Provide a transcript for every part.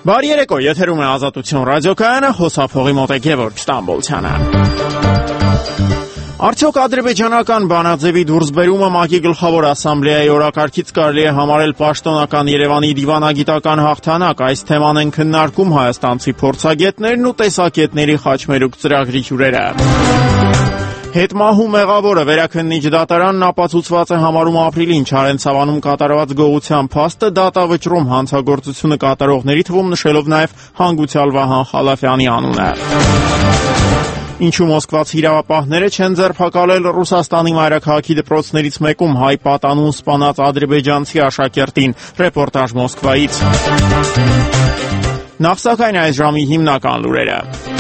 Բարի երեկո, եթերում է Ազատություն ռադիոկայանը, հոսափողի մոտ է Գևորգ Ստամբոլցյանը։ Արդյոք ադրբեջանական բանաձևի դուրսբերումը ՄԱԿ-ի գլխավոր ասամբլեայի օրակարգից կարելի է համարել պաշտոնական Երևանի դիվանագիտական հաղթանակ։ Այս թեման են քննարկում հայաստանցի փորձագետներն ու տեսակետների խաչմերուկ ծրագրի հյուրերը։ Հետմահու մեղավորը վերաքննիչ դատարանն ապացուցված է համարում ապրիլին Չարենցավանում կատարված գողության փաստը, դատավճռում հանցագործությունը կատարողների թվում նշելով նաև հանգուցյալ Վահան Խալաֆյանի անունը։ Ինչու մոսկվացի իրավապահները չեն ձերբակալել Ռուսաստանի մայրաքաղաքի դպրոցներից մեկում հայ պատանուն սպանած ադրբեջանցի աշակերտին, ռեպորտաժ Մոսկվայից։ Նախ սակայն այս ժամի հիմնական լուրերը։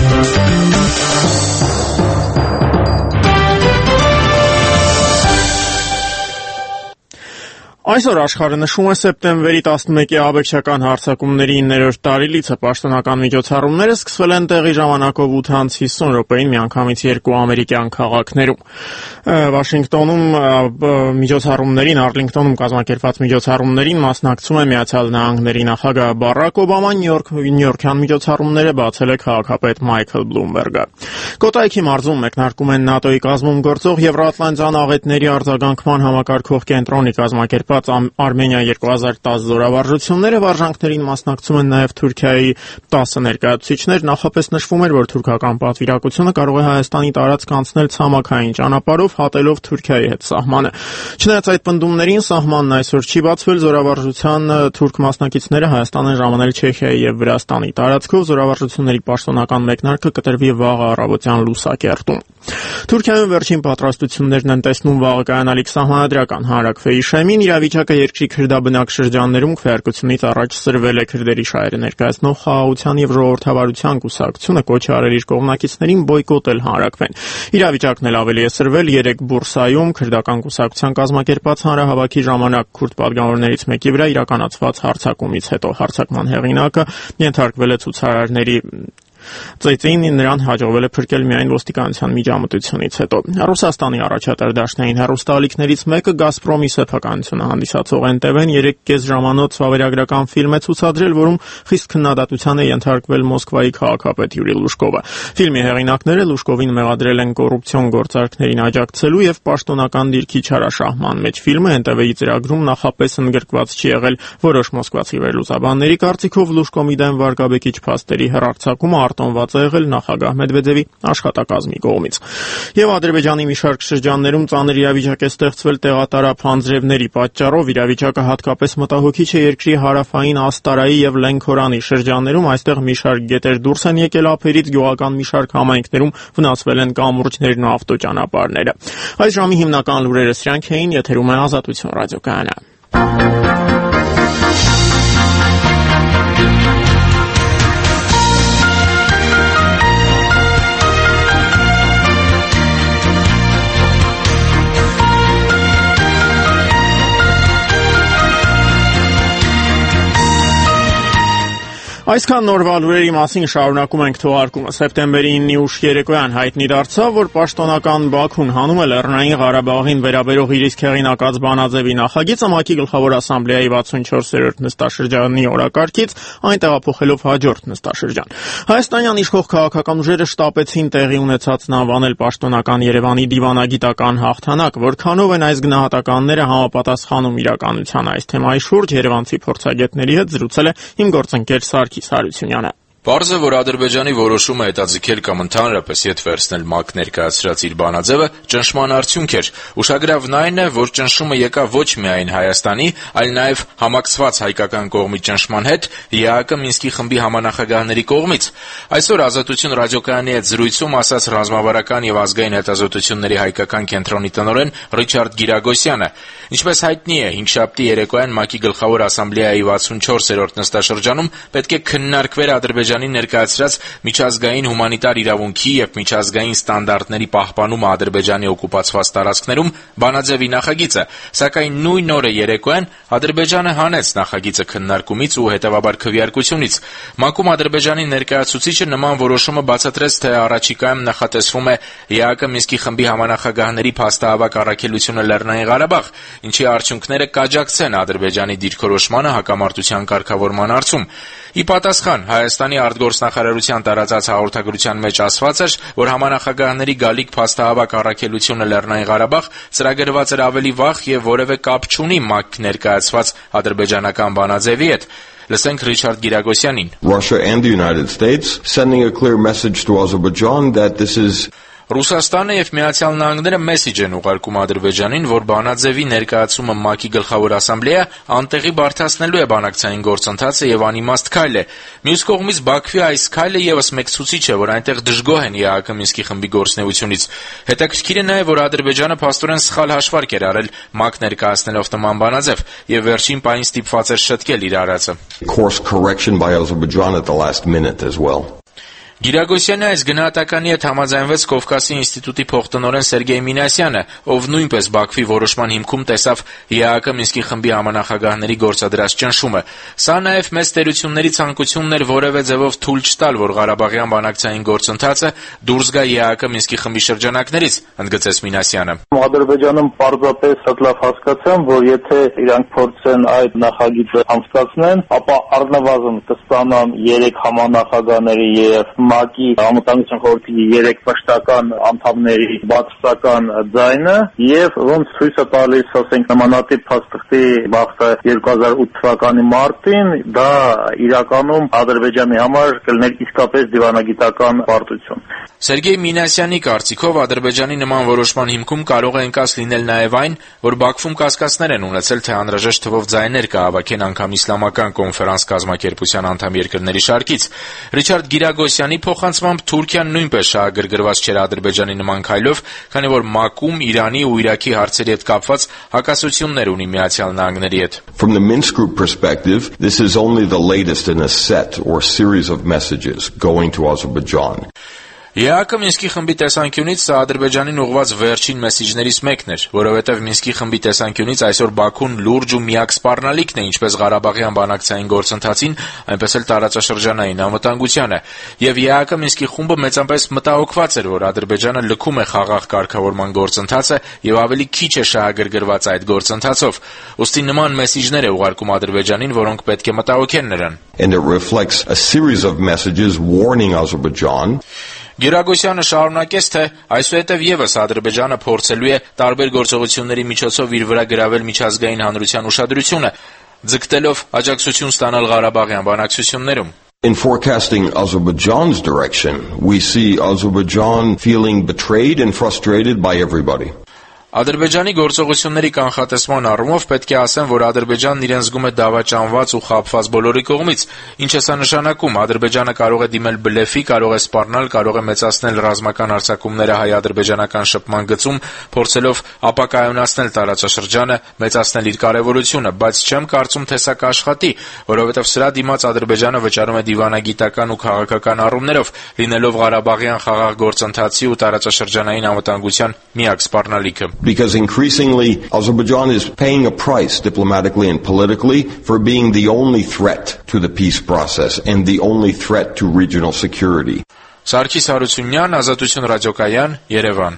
Այսօր աշխարհը նշում է սեպտեմբերի 11-ի աբեկչական հարձակումների 9-րդ տարելիցը։ Պաշտոնական միջոցառումները սկսվել են տեղի ժամանակով 8:50 րոպեին միանգամից երկու ամերիկյան քաղաքներում։ Վաշինգտոնում միջոցառումներին, Արլինգտոնում կազմակերպված միջոցառումներին մասնակցում է Միացյալ Նահանգների նախագահ Բարակ Օբաման, Նյու-Յորքյան միջոցառումները բացել է քաղաքապետ Մայքլ Բլումբերգը։ Կոտայքի մարզում մեկնարկում են ՆԱՏՕ-ի կազմում գործող Եվրատլանտյան աղետների արձագանքման համակարգող կենտրոնի կազմակերպած Արմենիա 2010 զորավարժությունները, վարժանքներին մասնակցում են նաև Թուրքիայի 10 ներկայացուցիչներ։ Նախապես նշվում էր, որ թուրքական պատվիրակությունը կարող է Հայաստանի տարածք անցնել ցամաքային ճանապարհով, հատելով Թուրքիայի հետ սահմանը։ Չնայած այդ պնդումներին, սահմանն այսօր չի բացվել, զորավարժության թուրք մասնակիցները Հայաստան են ժամանել Չեխիայի եւ Վրաստանի տարածքով, զորավարժությունների պաշտոնական մեկնարկը կտրվի վաղ առավոտյան լուսակերտում։ Թուրքիայում վերջին պատրաստություններն են տեսնում վաղը կայանալիք սահմանադրական հանրաքվեի շեմին։ Իրավիճակը երկրի քրդաբնակ շրջաններում քվեարկությունից առաջ սրվել է։ Քրդերի շահերը ներկայացնող Խաղաղության եւ ժողովրդավարության կուսակցությունը կոչ է արել իր կողմնակիցներին բոյկոտել հանրաքվեն։ Իրավիճակն էլ ավելի է սրվել 3 Բուրսայում քրդական կուսակցության կազմակերպած հանրահավաքի ժամանակ քուրդ պատգամավորներից մեկի վրա իրականացված հարձակումից հետո։ Հարձակման հեղինակը ենթարկվել է ցուցարարների ծեծին, նրան հաջողվել է փրկել միայն ոստիկանության միջամտությունից հետո։ Ռուսաստանի առաջատար դաշնային հեռուստաալիքներից մեկը Գազպրոմի սեփականությունը հանդիսացող NTV-ն 3,5 ժամանոց վավերագրական ֆիլմ է ցուցադրել, որում խիստ քննադատության է ենթարկվել Մոսկվայի քաղաքապետ Յուրի Լուշկովը։ Ֆիլմի հեղինակները Լուշկովին մեղադրել են կոռուպցիոն գործարքներին աջակցելու եւ պաշտոնական դիրքի չարաշահման մեջ։ Ֆիլմը NTV-ի ծրագրում նախապես ընդգրկված չի եղել։ Որոշ մոսկվացի վերլուծաբանների կարծիքով Լուշկովի դեմ վարկաբեկիչ փաստերի հեռարձակումը արտոնված է եղել նախագահ Մեդվեդևի աշխատակազմի կողմից։ Եվ Ադրբեջանի մի շարք շրջաններում ծանր իրավիճակ է ստեղծվել տեղատարափ անձրևների պատճառով։ Իրավիճակը հատկապես մտահոգիչ է երկրի հարավային Աստարայի եւ Լենքորանի շրջաններում։ Այստեղ մի շարք գետեր դուրս են եկել ափերից, գյուղական մի շարք համայնքներում վնասվել են կամուրջներն ու ավտոճանապարհները։ Այս ժամի հիմնական լուրերը սրանք էին, եթերում է Ազատություն ռադիոկայանը։ Այսքան նորվա լուրերի մասին շարունակում ենք թողարկումը։ Սեպտեմբերի 9-ի ուշ երեկոյան հայտնի դարձավ, որ պաշտոնական Բաքուն հանում է Լեռնային Ղարաբաղին վերաբերող իր իսկ հեղինակած բանաձևի նախագիծը ՄԱԿ-ի գլխավոր ասամբլեայի 64-րդ նստաշրջանի օրակարգից, այն տեղափոխելով հաջորդ նստաշրջան։ Հայաստանյան իշխող քաղաքական ուժերը շտապեցին տեղի ունեցածն անվանել պաշտոնական Երևանի դիվանագիտական հաղթանակ, որքանով են այս գնահատականները համապատասխանում իրականության։ Այս թեմայի շուրջ երևանցի փորձագետների հետ զրուցել է իմ գործընկեր Սարգիս Հարությունյանը։ Պարզ է, որ Ադրբեջանի որոշումը հետաձգել կամ ընդհանրապես ետ վերցնել ՄԱԿ ներկայացրած իր բանաձևը ճնշման արդյունք էր։ Ուշագրավն այն է, որ ճնշումը եկավ ոչ միայն Հայաստանի, այլ նաև համակցված հայկական կողմի ճնշման հետ ԵԱՀԿ Մինսկի խմբի համանախագահների կողմից։ Այսօր Ազատություն ռադիոկայանի հետ զրույցում ասաց ռազմավարական եւ ազգային հետազոտությունների հայկական կենտրոնի տնօրեն Ռիչարդ Գիրագոսյանը։ Ինչպես հայտնի է, հինգշաբթի երեկոյան ՄԱԿ-ի գլխավոր ասամբլեայի 64-րդ նստաշրջանում պետք է քննարկվեր Ադրբեջանի ներկայացրած միջազգային հումանիտար իրավունքի եւ միջազգային ստանդարտների պահպանումը Ադրբեջանի օկուպացված տարածքներում բանաձևի նախագիծը, սակայն նույն օրը երեկոյան Ադրբեջանը հանեց նախագիծը քննարկումից ու հետեւաբար քվեարկությունից։ ՄԱԿ-ում Ադրբեջանի ներկայացուցիչը նման որոշումը բացատրեց, թե առաջիկայում նախատեսվում է ԵԱՀԿ Մինսկի խմբի համանախագահների փաստահավաք առաքելությունը Լեռնային Ղարաբաղ, ինչի արդյունքները կաջակցեն Ադրբեջանի դիրքորոշմանը հակամարտության կարգավորման հարցում։ Ի պատասխան Հայաստանի արտգործնախարարության տարածած հաղորդագրության մեջ ասված էր, որ համանախագահների գալիք փաստահավաք առաքելությունը Լեռնային Ղարաբաղ ծրագրված էր ավելի վաղ եւ որևէ կապ չունի ՄԱԿ ներկայացված ադրբեջանական բանաձևի հետ։ Լսենք Ռիչարդ Գիրագոսյանին. Russia and the United States sending a clear message to Azerbaijan that this is Ռուսաստանը եւ Միացյալ Նահանգները մեսիջ են ուղարկում Ադրբեջանին, որ բանաձևի ներկայացումը ՄԱԿ-ի գլխավոր ասամբլեա անտեղի բարդացնելու է բանակցային գործընթացը եւ անիմաստ քայլ է։ Մյուս կողմից Բաքվի այս քայլը եւս մեկ ցուցիչ է, որ այնտեղ դժգոհ են ԵԱՀԿ Մինսկի խմբի գործունեությունից։ Հետաքրքիր է նաեւ, որ Ադրբեջանը փաստորեն սխալ հաշվարկ էր արել ՄԱԿ ներկայացնելով նման բանաձև եւ վերջին պահին ստիպված էր շտկել իր արածը։ course correction by Azerbaijan at the last minute as well. Գիրագոսյանի այս գնահատականի հետ համաձայնվեց Կովկասի ինստիտուտի փոխտնօրեն Սերգեյ Մինասյանը, ով նույնպես Բաքվի որոշման հիմքում տեսավ ԵԱՀԿ Մինսկի խմբի համանախագահների գործադրած ճնշումը։ Սա նաև մեծ տերությունների ցանկությունն էր որևէ ձևով թույլ չտալ, որ Ղարաբաղյան բանակցային գործընթացը դուրս գա ԵԱՀԿ Մինսկի խմբի շրջանակներից, ընդգծեց Մինասյանը։ Ադրբեջանում պարզապես հատլավ հասկացան, որ եթե իրանք փորձեն այդ նախագիծը անցկացնեն, ապա առնվազն կստանան 3 համանախագահների եւ ՄԱԿ-ի Անվտանգության խորհրդի 3 մշտական անդամների բացասական ձայնը եւ ոնց ցույց է տալիս, ասենք, նմանատիպ փաստաթղթի բախտը 2008 թվականի մարտին, դա իրականում Ադրբեջանի համար կլիներ իսկապես դիվանագիտական պարտություն։ Սերգեյ Մինասյանի կարծիքով Ադրբեջանի նման որոշման հիմքում կարող է ընկած լինել նաև այն, որ Բաքվում կասկածներ են ունեցել, թե անհրաժեշտ թվով ձայներ կհավաքեն անգամ իսլամական կոնֆերանս կազմակերպության անդամ երկրների շարքից։ Ռիչարդ Գիրագոսյանի փոխանցմամբ Թուրքիան նույնպես շահագրգռված չէր Ադրբեջանի նման քայլով, քանի որ ՄԱԿ-ում Իրանի ու Իրաքի հարցերի հետ կապված հակասություններ ունի Միացյալ Նահանգների հետ։ From the Minsk Group perspective, this is only the latest in a set or series of messages going to Azerbaijan. ԵԱՀԿ Մինսկի խմբի տեսանկյունից սա Ադրբեջանին ուղղված վերջին մեսիջներից մեկն էր, որովհետև Մինսկի խմբի տեսանկյունից այսօր Բաքուն լուրջ ու միակ սպառնալիքն է ինչպես Ղարաբաղյան բանակցային գործընթացին, այնպես էլ տարածաշրջանային անվտանգությանը, եւ ԵԱՀԿ Մինսկի խումբը մեծապես մտահոգված էր, որ Ադրբեջանը լքում է խաղաղ կարգավորման գործընթացը եւ ավելի քիչ է շահագրգռված այդ գործընթացով։ Ուստի նման մեսիջներ է ուղարկում Ադրբեջանին, որոնք պետք է մտահոգեն նրան։ And it reflects a series of messages warning Azerbaijan. Գիրագոսյանը շարունակեց, թե այսուհետև եւս Ադրբեջանը փորձելու է տարբեր գործողությունների միջոցով իր վրա գրավել միջազգային հանրության ուշադրությունը, ձգտելով աջակցություն ստանալ Ղարաբաղյան բանակցություններում։ In forecasting Azerbaijan's direction, we see Azerbaijan feeling betrayed and frustrated by everybody. Ադրբեջանի գործողությունների կանխատեսման առումով պետք է ասեմ, որ Ադրբեջանն իրեն զգում է դավաճանված ու խաբված բոլորի կողմից։ Ինչ է սա նշանակում։ Ադրբեջանը կարող է դիմել բլեֆի, կարող է սպառնալ, կարող է մեծացնել ռազմական հարձակումները հայ-ադրբեջանական շփման գծում, փորձելով ապակայունացնել տարածաշրջանը, մեծացնել իր կարևորությունը, բայց չեմ կարծում, թե սա կաշխատի, որովհետև սրա դիմաց Ադրբեջանը վճարում է դիվանագիտական ու քաղաքական առումներով, լինելով Ղարաբաղյան խաղաղ գործընթացի ու տարածաշրջանային անվտանգության միակ սպառնալիքը։ Because increasingly, Azerbaijan is paying a price diplomatically and politically for being the only threat to the peace process and the only threat to regional security. Սարգիս Հարությունյան, Ազատություն ռադիոկայան, Երևան։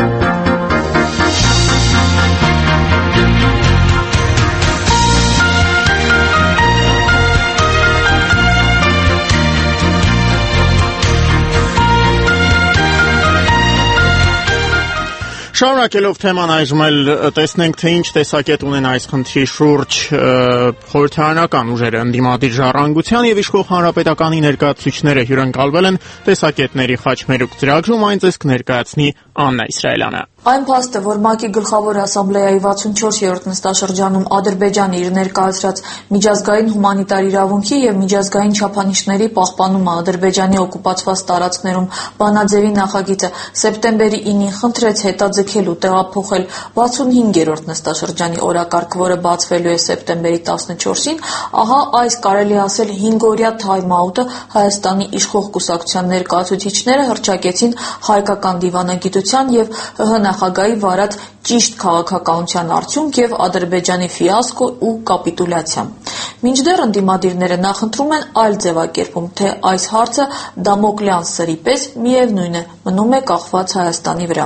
Շարունակելով թեման այժմ էլ տեսնենք, թե ինչ տեսակետ ունեն այս խնդրի շուրջ խորհրդարանական ուժերը ընդդիմադիր ժառանգության եւ իշխող հանրապետականի ներկայացուցիչները հյուրընկալվել են տեսակետների խաչմերուկ ծրագրում, այն ցես կներկայացնի Աննա Իսրայելյանը։ Այն փաստը, որ ՄԱԿ-ի գլխավոր ասամբլեայի 64-րդ նստաշրջանում Ադրբեջանը իր ներկայացրած միջազգային հումանիտար իրավունքի եւ միջազգային չափանիշների պահպանումը Ադրբեջանի օկուպացված տարածքներում բանաձևի նախագիծը սեպտեմբերի 9-ին խնդրեց հետաձգել ու տեղափոխել 65-րդ նստաշրջանի օրակարգ, որը բացվելու է սեպտեմբերի 14-ին, ահա այս կարելի ասել 5-օրյա թայմ-աութը Հայաստանի իշխող կուսակցության ներկայացուցիչները հռչակեցին հայկական դիվանագիտության եւ ՀՀ նախագահի վարած ճիշտ քաղաքականության արդյունք եւ Ադրբեջանի ֆիասկո ու կապիտուլյացիա։ Մինչդեռ ընդդիմադիրները նախընտրում են այլ ձևակերպում, թե այս հարցը Դամոկլյան սրի պես միևնույն է, մնում է կախված Հայաստանի վրա։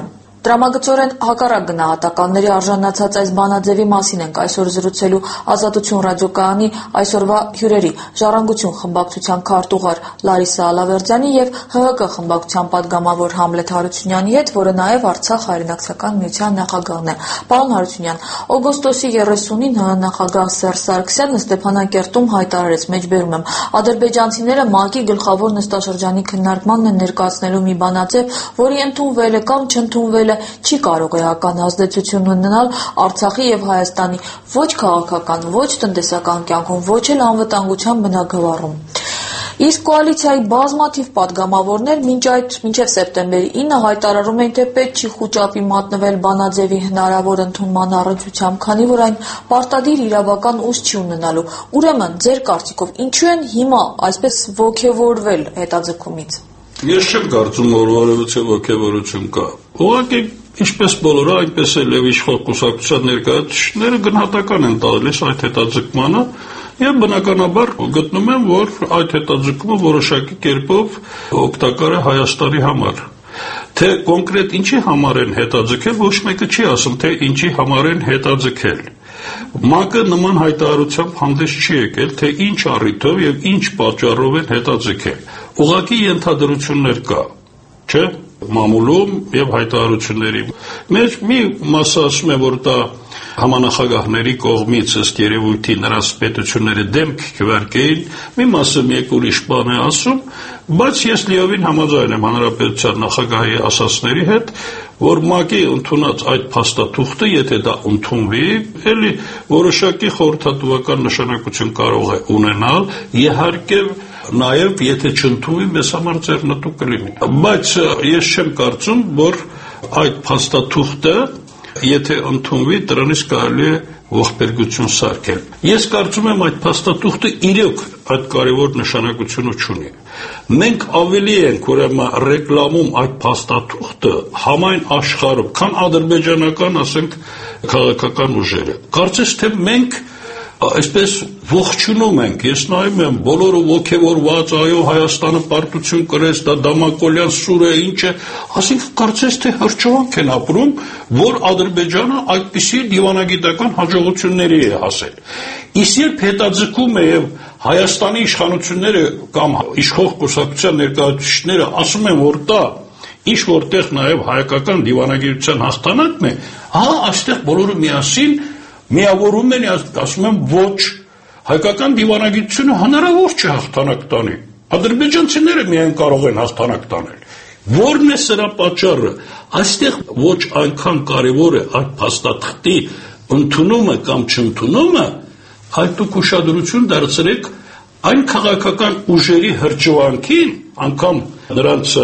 Դրամագծորեն հակառակ գնահատականների արժանացած այս բանաձևի մասին ենք այսօր զրուցելու Ազատություն ռադիոկայանի այսօրվա հյուրերի Ժառանգություն խմբակցության քարտուղար Լարիսա Ալավերդյանի եւ ՀՀԿ խմբակցության падգամավոր Համլետ Հարությունյանի հետ, որը նաեւ Արցախ հայրենակցական միության նախագահն է։ Պարոն Հարությունյան, օգոստոսի 30-ին ՀՀ նախագահ Սերժ Սարգսյանը Ստեփանակերտում հայտարարեց, մեջբերում եմ, ադրբեջանցիները ՄԱԿ-ի գլխավոր նստաշրջանի քննարկմանն են ներկայացնելու մի բանաձև, որի ընդունվել է կամ չընդունվել է չի կարող էական ազդեցություն ունենալ Արցախի եւ Հայաստանի ոչ քաղաքական, ոչ տնտեսական կյանքում, ոչ էլ անվտանգության բնագավառում։ Իսկ կոալիցիայի բազմաթիվ падգամավորներ մինչև սեպտեմբերի 9 հայտարարում էին, թե պետք չի խուճապի մատնվել բանաձևի հնարավոր ընդունման առնչությամբ, քանի որ այն պարտադիր իրավական ուժ չի ունենալու։ Ուրեմն, ձեր կարծիքով, ինչու են հիմա այսպես ոգևորվել հետաձգումից։ Ես չեմ կարծում, որ որևէ ոգևորություն կա։ Ուղղակի ինչպես բոլորը, այնպես էլ եւ իշխող կուսակցության ներկայացուցիչները գնահատական են տալիս այդ հետաձգմանը եւ բնականաբար գտնում եմ, որ այդ հետաձգումը որոշակի կերպով օգտակար է Հայաստանի համար։ Թե կոնկրետ ինչի համար են հետաձգել, ոչ մեկը չի ասում, թե ինչի համար են հետաձգել։ ՄԱԿ-ը նման հայտարարությամբ հանդես չի եկել, թե ինչ առիթով եւ ինչ պատճառով են հետաձգել։ Ուղղակի ենթադրություններ կա, չէ՞, մամուլում եւ հայտարարությունների մեջ մի մասը ասում է, որ դա համանախագահների կողմից ըստ երևույթի նրանց պետությունները դեմք քվարկեին, մի մասը մեկ ուրիշ բան է ասում, բայց ես լիովին համաձայն եմ հանրապետության նախագահի ասածների հետ, որ ՄԱԿ-ի ընդունած այդ փաստաթուղթը, եթե դա ընդունվի, էլի որոշակի խորհրդատվական նշանակություն կարող է ունենալ, իհարկե նաև եթե չընդունվի, մեզ համար ձեռնտու կլինի։ Բայց ես չեմ կարծում, որ այդ փաստաթուղթը, եթե ընդունվի, դրանից կարելի է ողբերգություն սարքել։ Ես կարծում եմ, այդ փաստաթուղթը իրոք այդ կարևոր նշանակությունը չունի։ Մենք ավելի ենք ուրեմն ռեկլամում այդ փաստաթուղթը համայն աշխարհում, քան ադրբեջանական, ասենք, քաղաքական ուժերը։ Կարծես թե մենք այսպես ողջունում ենք, ես նայում եմ, բոլորը ոգևորված, այո, Հայաստանը պարտություն կրեց, դա Դամակոլյան սուր է, ինչ է, ասենք կարծես թե հրճվանք են ապրում, որ Ադրբեջանը այդպիսի դիվանագիտական հաջողությունների է հասել։ Իսկ երբ հետաձգում է եւ Հայաստանի իշխանությունները կամ իշխող կուսակցության ներկայացուցիչները ասում են, որ դա ինչ որտեղ նաեւ հայկական դիվանագիտության հաղթանակն է, ահա այստեղ բոլորը միասին միավորում են, ասում են ոչ, հայկական դիվանագիտությունը հնարավոր չէ հաղթանակ տանի։ Ադրբեջանցիները միայն կարող են հաղթանակ տանել։ Որն է սրա պատճառը։ Այստեղ ոչ այնքան կարևոր է այդ փաստաթղթի ընդունումը կամ չընդունումը, այլ դուք ուշադրություն դարձրեք այն քաղաքական ուժերի հրճվանքին, անգամ նրանց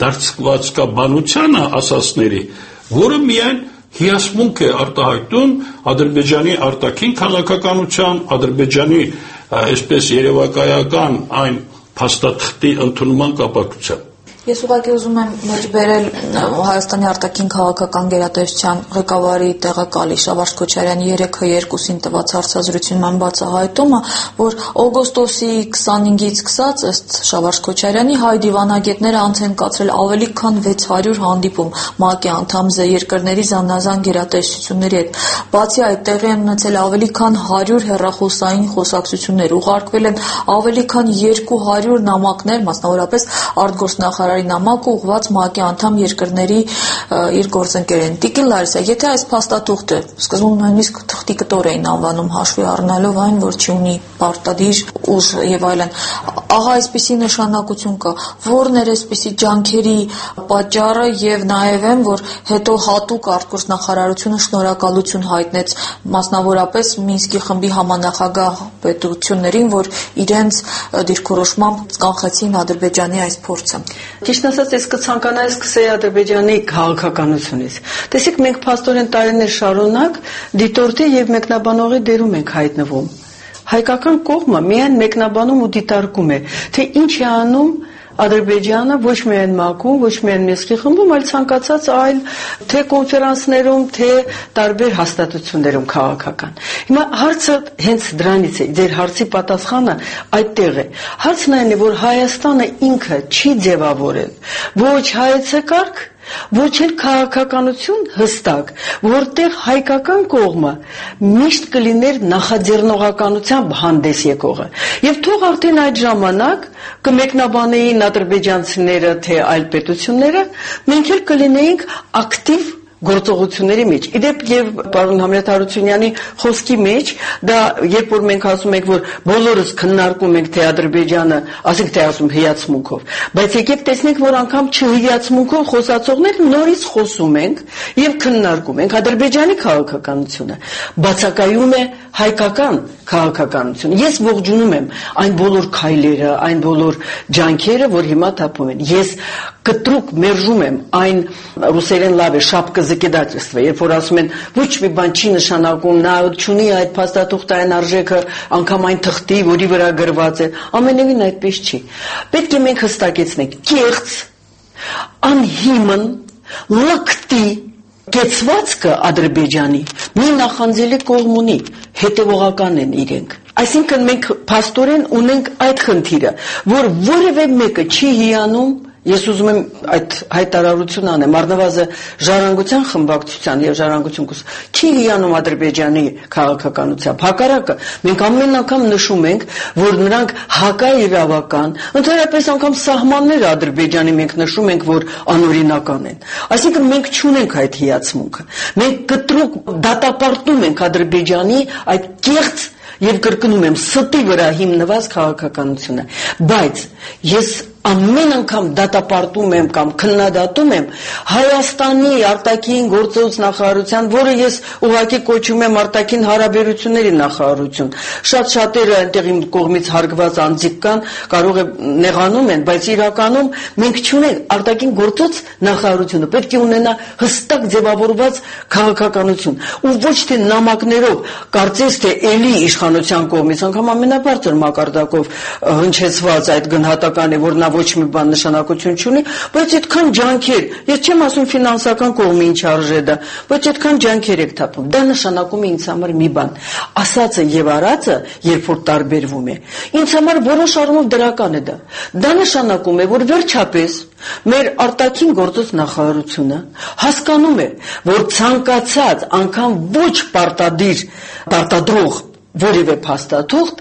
դարձկվածքաբանությանը ասածների, որը միայն հիասմունք է արտահայտում Ադրբեջանի արտաքին քաղաքականության, Ադրբեջանի այսպես երևակայական այն փաստաթղթի ընդունման կապակցությամբ։ Ես ուղղակի ուզում եմ մեջբերել Հայաստանի արտաքին քաղաքական գերատեսչության ղեկավարի տեղակալի Շավարժ Քոչարյանի 3-2-ին տված հարցազրույցում բացահայտումը, որ օգոստոսի 25-ից սկսած ըստ Շավարժ Քոչարյանի հայ դիվանագետները անց են կացրել ավելի քան 600 հանդիպում ՄԱԿ-ի անդամ երկրների զանազան գերատեսչությունների հետ։ Բացի այդ, տեղի են ունեցել ավելի քան 100 հեռախոսային խոսակցություններ, ուղարկվել են ավելի քան 200 նամակներ, մասնավորապես արտգործնախարար նամակը ուղղված ՄԱԿ-ի անդամ երկրների իր գործընկերին։ Տիկին Լարիսա, եթե այս փաստաթուղթը սկզբում նույնիսկ թղթի կտոր էին անվանում հաշվի առնելով այն, որ չի ունի պարտադիր ուժ եւ այլն, ահա այսպիսի նշանակություն կա, որն էր այսպիսի ջանքերի պատճառը եւ նաեւ եմ, որ հետո հատուկ արտգործնախարարությունը շնորհակալություն հայտնեց մասնավորապես Մինսկի խմբի համանախագահ պետություններին, որ իրենց դիրքորոշմամբ կանխեցին Ադրբեջանի այս փորձը։ Ճիշտ ասած, ես կցանկանայի սկսել Ադրբեջանի քաղաքականությունից։ Տեսեք, մենք փաստորեն տարիներ շարունակ դիտորդի եւ մեկնաբանողի դերում ենք հայտնվում։ Հայկական կողմը միայն մեկնաբանում ու դիտարկում է, թե ինչ է անում Ադրբեջանը ոչ միայն ՄԱԿ-ում, ոչ միայն Մինսկի խմբում, այլ ցանկացած այլ թե կոնֆերանսներում, թե տարբեր հաստատություններում քաղաքական։ Հիմա հարցը հենց դրանից է, ձեր հարցի պատասխանը այդտեղ է։ Հարցն այն է, որ Հայաստանը ինքը չի ձևավորել ոչ հայեցակարգ ոչ էլ քաղաքականություն հստակ, որտեղ հայկական կողմը միշտ կլիներ նախաձեռնողականությամբ հանդես եկողը։ Եվ թող արդեն այդ ժամանակ կմեկնաբանեին ադրբեջանցիները թե այլ պետությունները, մենք էլ կլինեինք ակտիվ գործողությունների մեջ։ Իդեպ եւ պարոն Համլետ Հարությունյանի խոսքի մեջ դա երբ որ մենք ասում ենք որ բոլորս քննարկում ենք թե Ադրբեջանը, ասենք թե ասում հիացմունքով, բայց եկեք տեսնենք որ անգամ չհիացմունքով խոսացողներ նորից խոսում ենք եւ քննարկում ենք Ադրբեջանի քաղաքականությունը, բացակայում է հայկական քաղաքականությունը։ Ես ողջունում եմ այն բոլոր քայլերը, այն բոլոր ջանքերը, որ հիմա թափում են։ Ես կտրուկ մերժում եմ այն ռուսերեն լավ է շապկա закидательство, երբ որ ասում են ոչ մի բան չի նշանակում, նա չունի այդ փաստաթուղթային արժեքը, անգամ այն թղթի, որի վրա գրված է, ամենևին այդպես չի։ Պետք է մենք հստակեցնենք, կեղծ, անհիմն, լկտի կեցվածքը Ադրբեջանի մի նախանձելի կողմ ունի, հետևողական են իրենք։ Այսինքն մենք փաստորեն ունենք այդ խնդիրը, որ որևէ մեկը չի հիանում Ես ուզում եմ այդ հայտարարություն անեմ, առնվազն ժառանգության խմբակցության եւ ժառանգություն կուս չի հիանում Ադրբեջանի քաղաքականությամբ։ Հակառակը, մենք ամեն անգամ նշում ենք, որ նրանք հակաիրավական, ընդհանրապես անգամ սահմանները Ադրբեջանի մենք նշում ենք, որ անօրինական են։ Այսինքն մենք չունենք այդ հիացմունքը։ Մենք կտրուկ դատապարտում ենք Ադրբեջանի այդ կեղծ եւ կրկնում եմ ստի վրա հիմնված քաղաքականությունը, բայց ես ամեն անգամ դատապարտում եմ կամ քննադատում եմ Հայաստանի արտաքին գործոց նախարարության, որը ես ուղղակի կոչում եմ արտաքին հարաբերությունների նախարարություն։ Շատ-շատերը այնտեղ իմ կողմից հարգված անձիկ կան, կարող է նեղանում են, բայց իրականում մենք չունենք արտաքին գործոց նախարարությունը, պետք է ունենա հստակ ձևավորված քաղաքականություն, ու ոչ թե նամակներով, կարծես թե էլի իշխանության կողմից, անգամ ամենաբարձր մակարդակով հնչեցված այդ գնահատականը, որ նա ոչ մի բան նշանակություն չունի, բայց այդքան ջանքեր, ես չեմ ասում ֆինանսական կողմը ինչ արժե դա, բայց այդքան ջանքեր եք թափում։ Դա նշանակում է ինձ համար մի բան, ասածը եւ արածը, երբ որ տարբերվում է, ինձ համար որոշ առումով դրական է դա։ Դա նշանակում է, որ վերջապես մեր արտաքին գործոց նախարարությունը հասկանում է, որ ցանկացած անգամ ոչ պարտադրող որևէ փաստաթուղթ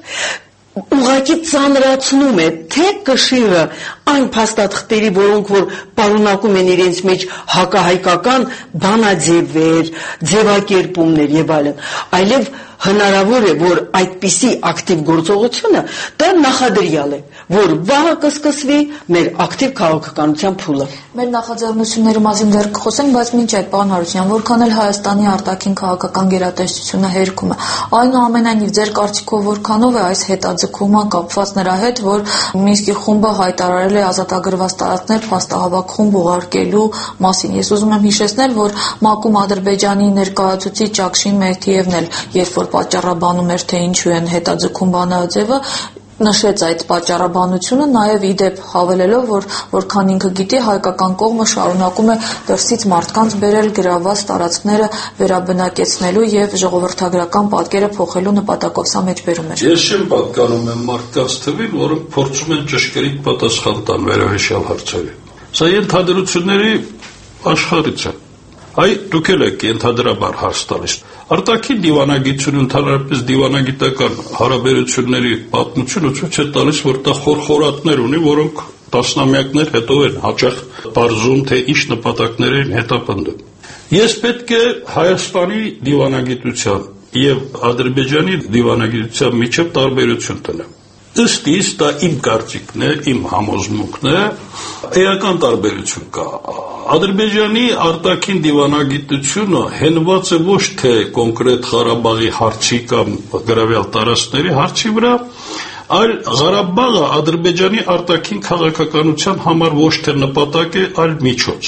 ուղղակի ծանրացնում է թե կշիռը այն փաստաթղթերի, որոնք որ պարունակում են իրենց մեջ հակահայկական բանաձևեր, ձևակերպումներ եւ այլն, այլև հնարավոր է, որ այդպիսի ակտիվ գործողությունը դա նախադրյալ է, որ վաղը կսկսվի մեր ակտիվ քաղաքականության փուլը։ Մեր նախաձեռնությունների մասին դեռ կխոսենք, բայց մինչ այդ պարոն Հարությունյան, որքան էլ Հայաստանի արտաքին քաղաքական գերատեսչությունը հերքում է, այնուամենայնիվ ձեր կարծիքով որքանով է այս հետաձգումը կապված նրա հետ, որ Մինսկի խումբը հայտարարել է ազատագրված տարածքներ փաստահավաք խումբ ուղարկելու մասին։ Ես ուզում եմ հիշեցնել, որ ՄԱԿ-ում Ադրբեջանի ներկայացուցիչ Ճակշին Մեհդիևն էլ, երբ որ պատճառաբանում էր, թե ինչու են հետաձգում բանաձևը, նշեց այդ պատճառաբանությունը, նաև իդեպ հավելելով, որ որքան ինքը գիտի, հայկական կողմը շարունակում է դրսից մարդկանց բերել գրաված տարածքները վերաբնակեցնելու եւ ժողովրդագրական պատկերը փոխելու նպատակով սա մեջբերում էր։ Ես չեմ պատկանում եմ մարդկանց թվին, որոնք փորձում են ճշգրիտ պատասխան տան վերահիշյալ հարցերին։ Սա ենթադրությունների աշխարհից է։ Այ դուք եք ենթադրաբար հարց տալիս։ Արտաքին դիվանագիտությունը, ընդհանրապես դիվանագիտական հարաբերությունների պատմությունը ցույց է տալիս, որ դա խորխորատներ ունի, որոնք տասնամյակներ հետո են հաճախ բարձում, թե ինչ նպատակներ են հետապնդում։ Ես պետք է Հայաստանի դիվանագիտության եւ Ադրբեջանի դիվանագիտության միջև տարբերություն տնեմ։ Ըստ իս դա իմ կարծիքն է, իմ համոզմունքն է, էական տարբերություն կա։ Ադրբեջանի արտաքին դիվանագիտությունը հենված է ոչ թե կոնկրետ Ղարաբաղի հարցի կամ գրավյալ տարածքների հարցի վրա, այլ Ղարաբաղը Ադրբեջանի արտաքին քաղաքականության համար ոչ թե նպատակ է, այլ միջոց։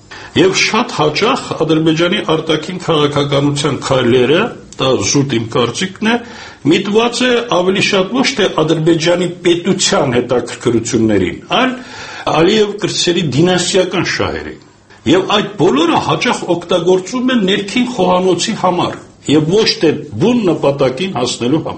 Եվ շատ հաճախ Ադրբեջանի արտաքին քաղաքականության քայլերը, դա զուտ իմ կարծիքն է, միտված է ավելի շատ ոչ թե Ադրբեջանի պետության հետաքրքրություններին, այլ Ալիև կրտսերի դինաստիական շահերին։ Եվ այդ բոլորը հաճախ օգտագործում են ներքին խոհանոցի համար եւ ոչ թե բուն նպատակին հասնելու համար։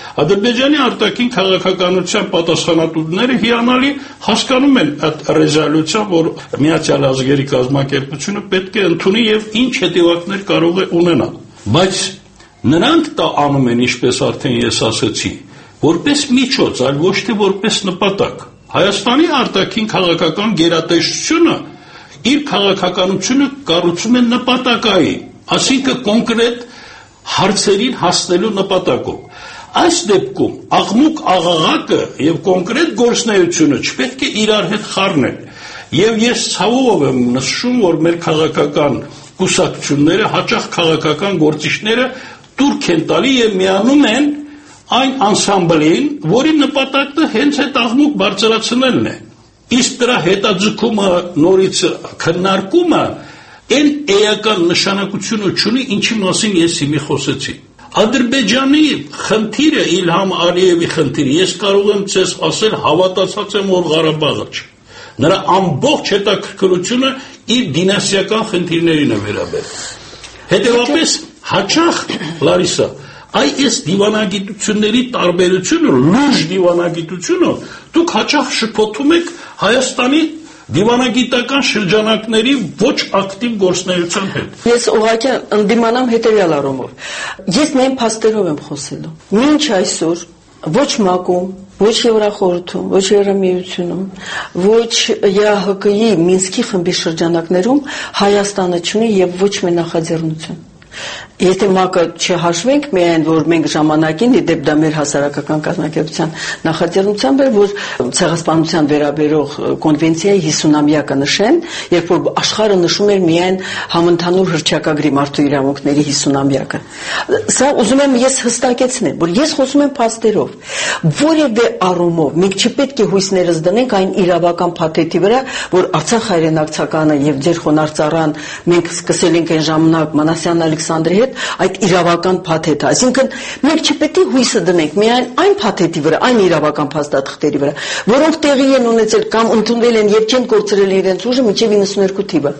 Ադրբեջանի արտաքին քաղաքականության պատասխանատուները հիանալի հասկանում են այդ ռեզոլյուցիան, որ Միացյալ Ազգերի կազմակերպությունը պետք է ընդունի եւ ինչ հետևանքներ կարող է ունենալ։ Բայց նրանք դա անում են, ինչպես արդեն ես ասացի, որպես միջոց, այլ ոչ թե որպես նպատակ։ Հայաստանի արտաքին քաղաքական գերատեսչությունը իր քաղաքականությունը կառուցում է նպատակային, այսինքն կոնկրետ հարցերին հասնելու նպատակով։ Այս դեպքում աղմուկ աղաղակը եւ կոնկրետ գործունեությունը չպետք է իրար հետ խառնել։ Եվ ես ցավով եմ նշում, որ մեր քաղաքական կուսակցությունները, հաճախ քաղաքական գործիչները տուրք են տալի եւ միանում են այն անսամբլին, որի նպատակը հենց այդ աղմուկ բարձրացնելն է։ Իսկ դրա հետաձգումը, նորից քննարկումը այն էական նշանակությունը չունի, ինչի մասին ես հիմա խոսեցի։ Ադրբեջանի խնդիրը Իլհամ Ալիևի խնդիրը, ես կարող եմ ցես ասել, հավատացած եմ, որ Ղարաբաղը չէ։ Նրա ամբողջ հետաքրքրությունը իր դինաստիական խնդիրներին է վերաբերում։ Հետևաբար հաճախ Լարիսա, այս դիվանագիտությունների տարբերությունը, լուրջ դիվանագիտությունը, դուք հաճախ շփոթում եք Հայաստանի դիվանագիտական շրջանակների ոչ ակտիվ գործունեության հետ։ Ես ուղղակի ընդդիմանամ հետևյալ առումով։ Ես միայն փաստերով եմ խոսելու։ Մինչ այսօր ոչ ՄԱԿ-ում, ոչ Եվրախորհրդում, ոչ Եվրամիությունում, ոչ ԵԱՀԿ-ի Մինսկի խմբի շրջանակներում Հայաստանը չունի եւ ոչ մի նախաձեռնություն։ Եթե ՄԱԿ-ը չհաշվենք, միայն որ մենք ժամանակին իդեպ դա մեր հասարակական կազմակերպության նախաձեռնությամբ էր, որ ցեղասպանության վերաբերող կոնվենցիայի 50-ամյակը նշեն, երբ որ աշխարհը նշում էր միայն համընդհանուր հռչակագրի մարդու իրավունքների 50-ամյակը։ Սա ուզում եմ ես հստակեցնեմ, որ ես խոսում եմ փաստերով։ Որևէ առումով մենք չպետք է հույսներս դնենք այն իրավական փաթեթի վրա, որ Արցախ հայրենակցականը եւ ձեր խոնարհծառան մենք սկսել ենք այն ժամանակ Մանասյան Ալեքսանդրի հետ այդ իրավական փաթեթը, այսինքն մենք չպետք է հույսը դնենք միայն այն փաթեթի վրա, այն իրավական փաստաթղթերի վրա, որոնք տեղի են ունեցել կամ ընդունվել են եւ չեն կորցրել իրենց ուժը մինչեւ 92 թիվը։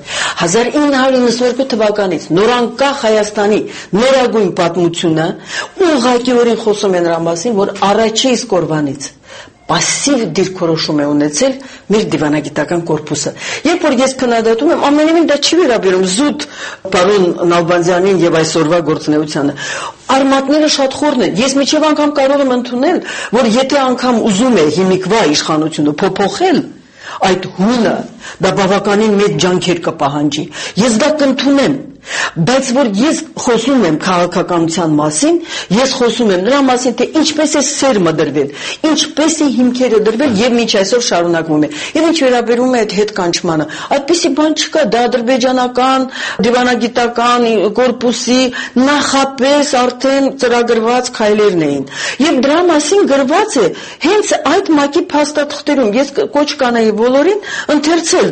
1992 թվականից նորանկախ Հայաստանի նորագույն պատմությունը ուղղակիորեն խոսում է նրա մասին, որ առաջի իսկ օրվանից пассив դիրքորոշում է ունեցել մեր դիվանագիտական կորպուսը։ Երբ որ ես քննադատում եմ, ամենևին դա չի վերաբերում զուտ պարոն Նալբանդյանին եւ այսօրվա գործունեությանը։ Արմատները շատ խորն են։ Ես միջև անգամ կարող եմ ընդունել, որ եթե անգամ ուզում է հիմիկվա իշխանությունը փոփոխել այդ հունը, դա բավականին մեծ ջանքեր կպահանջի։ Ես դա կընդունեմ, բայց որ ես խոսում եմ քաղաքականության մասին, ես խոսում եմ նրա մասին, թե ինչպես է սերմը դրվել, ինչպես է հիմքերը դրվել եւ մինչ այսօր շարունակվում է։ Եվ ինչ վերաբերում է այդ հետկանչմանը, այդպիսի բան չկա, դա ադրբեջանական դիվանագիտական կորպուսի նախապես արդեն ծրագրված քայլերն էին։ Եվ դրա մասին գրված է հենց այդ ՄԱԿ-ի փաստաթղթերում։ Ես կոչ կանեի բոլորին ընթերցել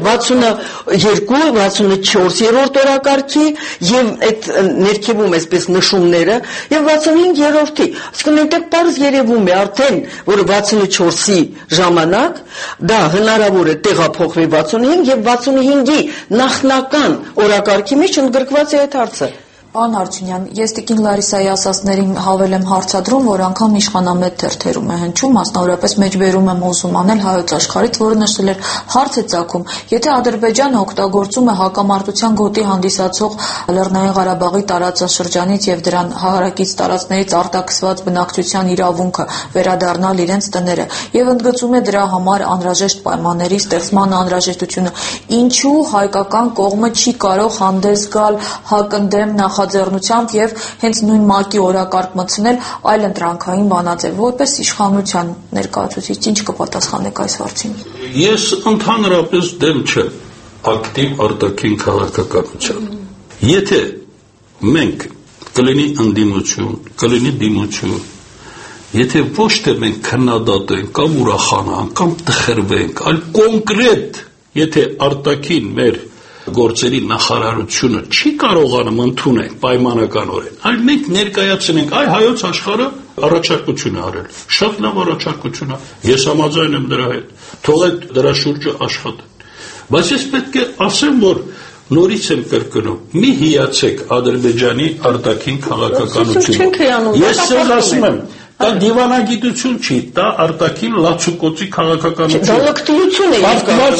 62-64-րդ օրակարգի եւ այդ ներքևում այսպես նշումները եւ 65-րդի, այսինքն այնտեղ պարզ երևում է արդեն, որ 64-ի ժամանակ դա հնարավոր է տեղափոխվի 65 եւ 65-ի նախնական օրակարգի մեջ ընդգրկված է այդ հարցը։ Պարոն Արությունյան, ես Տիկին Լարիսայի ասածներին հավել եմ հարցադրում, որ անգամ իշխանամետ թերթերում է հնչում, մասնավորապես մեջբերում եմ ուզում անել Հայոց Աշխարհից, որը նշել էր հարց է ծագում, եթե Ադրբեջանը օգտագործում է հակամարտության գոտի հանդիսացող Լեռնային Ղարաբաղի տարածաշրջանից եւ դրան հարակից տարածքներից արտաքսված բնակչության իրավունքը վերադառնալ իրենց տները եւ ընդգծում է դրա համար անհրաժեշտ պայմանների ստեղծման անհրաժեշտությունը, ինչու հայկական կողմը չի կարող հանդես գալ հակընդդեմ նախաձեռնությամբ եւ հենց նույն ՄԱԿ-ի օրակարգ մտցնել այլ ընտրանքային բանաձև, որպես իշխանության ներկայացուցիչ ինչ կպատասխանեք այս հարցին։ Ես ընդհանրապես դեմ չեմ ակտիվ արտաքին քաղաքականության։ Եթե մենք կլինի ընդդիմություն, կլինի դիմություն, եթե ոչ թե մենք քննադատենք կամ ուրախանանք կամ տխրվենք, այլ կոնկրետ, եթե արտաքին մեր գործերի նախարարությունը չի կարողանում ընդունել պայմանականորեն, այլ մենք ներկայացնենք, այ հայոց աշխարհը առաջարկություն է արել, շատ լավ առաջարկություն է, ես համաձայն եմ դրա հետ, թողեք դրա շուրջը աշխատեն, բայց ես պետք է ասեմ, որ նորից եմ կրկնում, մի հիացեք Ադրբեջանի արտաքին քաղաքականությունը, ես ասում եմ, Դա դիվանագիտություն չի, դա արտաքին լացուկոցի քաղաքականություն։ Դա լկտիություն է,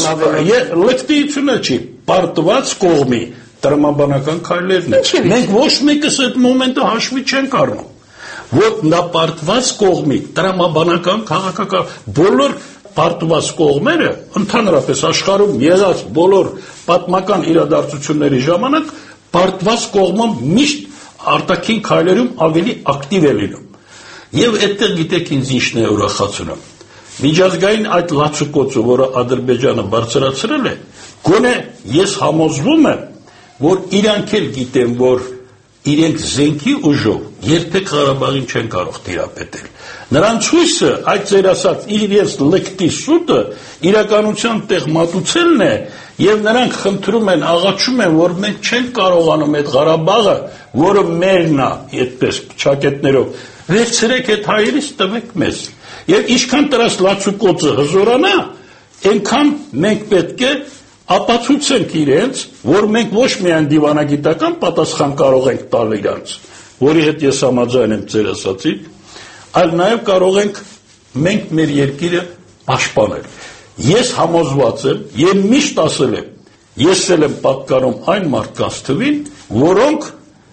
լկտիությունը չի, պարտված կողմի տրամաբանական քայլերն են։ Մենք ոչ մեկս այդ մոմենտը հաշվի չենք առնում, որ նա պարտված կողմի տրամաբանական քաղաքական բոլոր պարտված կողմերը ընդհանրապես աշխարհում եղած բոլոր պատմական իրադարձությունների ժամանակ պարտված կողմը միշտ արտաքին քայլերում ավելի ակտիվ է լինում։ Եվ այդտեղ գիտեք ինձ ինչն է ուրախացնում։ Միջազգային այդ լացուկոցը, որը Ադրբեջանը բարձրացրել է, գոնե ես համոզվում եմ, որ իրանք էլ գիտեն, որ իրենք զենքի ուժով երբեք Ղարաբաղին չեն կարող տիրապետել։ Նրանց հույսը այդ ձեր ասած իրենց լկտի սուտը իրականության տեղ մատուցելն է, եւ նրանք խնդրում են, աղաչում են, որ մենք չենք կարողանում այդ Ղարաբաղը, որը մերն է, այդպես ճակետներով, վերցրեք այդ հայերից տվեք մեզ։ Եվ ինչքան դրած լացուկոցը հզորանա, այնքան մենք պետք է ապացուցենք իրենց, որ մենք ոչ միայն դիվանագիտական պատասխան կարող ենք տալ իրանց, որի հետ ես համաձայն եմ ձեր ասացի, այլ նաև կարող ենք մենք մեր երկիրը պաշտպանել։ Ես համոզված եմ եւ միշտ ասել եմ, ես էլ եմ պատկանում այն մարդկանց թվին, որոնք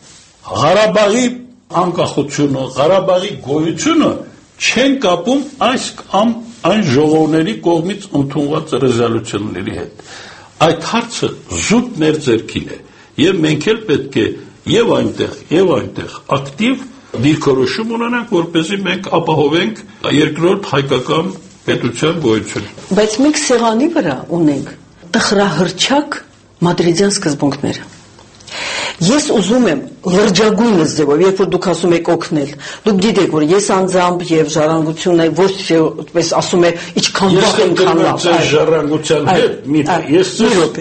Ղարաբաղի անկախությունը, Ղարաբաղի գոյությունը չեն կապում այս կամ այն ժողովների կողմից ընդունված ռեզոլյուցիաների հետ։ Այդ հարցը զուտ մեր ձեռքին է եւ մենք էլ պետք է եւ այնտեղ ակտիվ դիրքորոշում ունենանք, որպեսզի մենք ապահովենք երկրորդ հայկական պետության գոյությունը։ Բայց մենք սեղանի վրա ունենք տխրահրճակ մադրիդյան սկզբունքները։ Ես ուզում եմ լրջագույնս ձևով, երբ որ դուք ասում եք օգնել, դուք գիտեք, որ ես անձամբ եւ ժառանգությունը ոչ թե այդպես ասում է, ինչքան վաղ այնքան լավ։ Ես ժառանգության հետ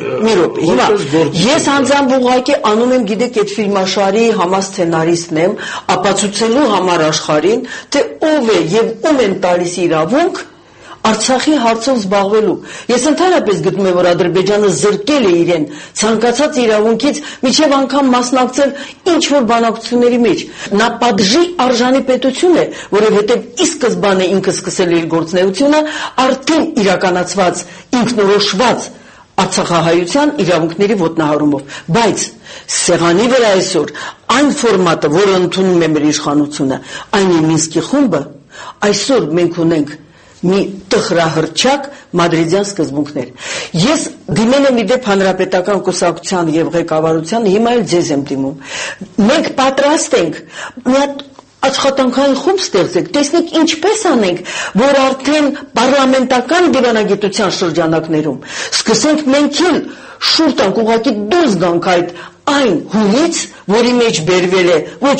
ես անձամբ ուղղակի անում եմ, գիտեք, այդ ֆիլմաշարի համասցենարիստն եմ, ապացուցելու համար աշխարհին, թե ով է եւ ում են տալիս իրավունք Արցախի հարցով զբաղվելու։ Ես ընդհանրապես գտնում եմ, որ Ադրբեջանը զրկել է իրեն ցանկացած իրավունքից, միջև անգամ մասնակցել ինչ-որ բանակցությունների մեջ։ Նա պատժի արժանի պետություն է, որովհետև ի սկզբանե ինքը սկսել է իր գործունեությունը արդեն իրականացված ինքնորոշված արցախահայության իրավունքների ոտնահարումով։ Բայց սեղանի վրա այսօր այն ֆորմատը, որը ընդունում է մեր իշխանությունը, այն է Մինսկի խումբը, այսօր մենք ունենք մի տխրահրճակ մադրիդյան սկզբունքներ։ Ես դիմել եմ իդեպ հանրապետական կուսակցության եւ ղեկավարության, հիմա էլ ձեզ եմ դիմում։ Մենք պատրաստ ենք մի հատ աշխատանքային խումբ ստեղծեք, տեսնենք ինչպես անենք, որ արդեն պարլամենտական դիվանագիտության շրջանակներում սկսենք մենք էլ շուտ տանք ուղղակի դուրս գանք այն հունից, որի մեջ բերվել է ոչ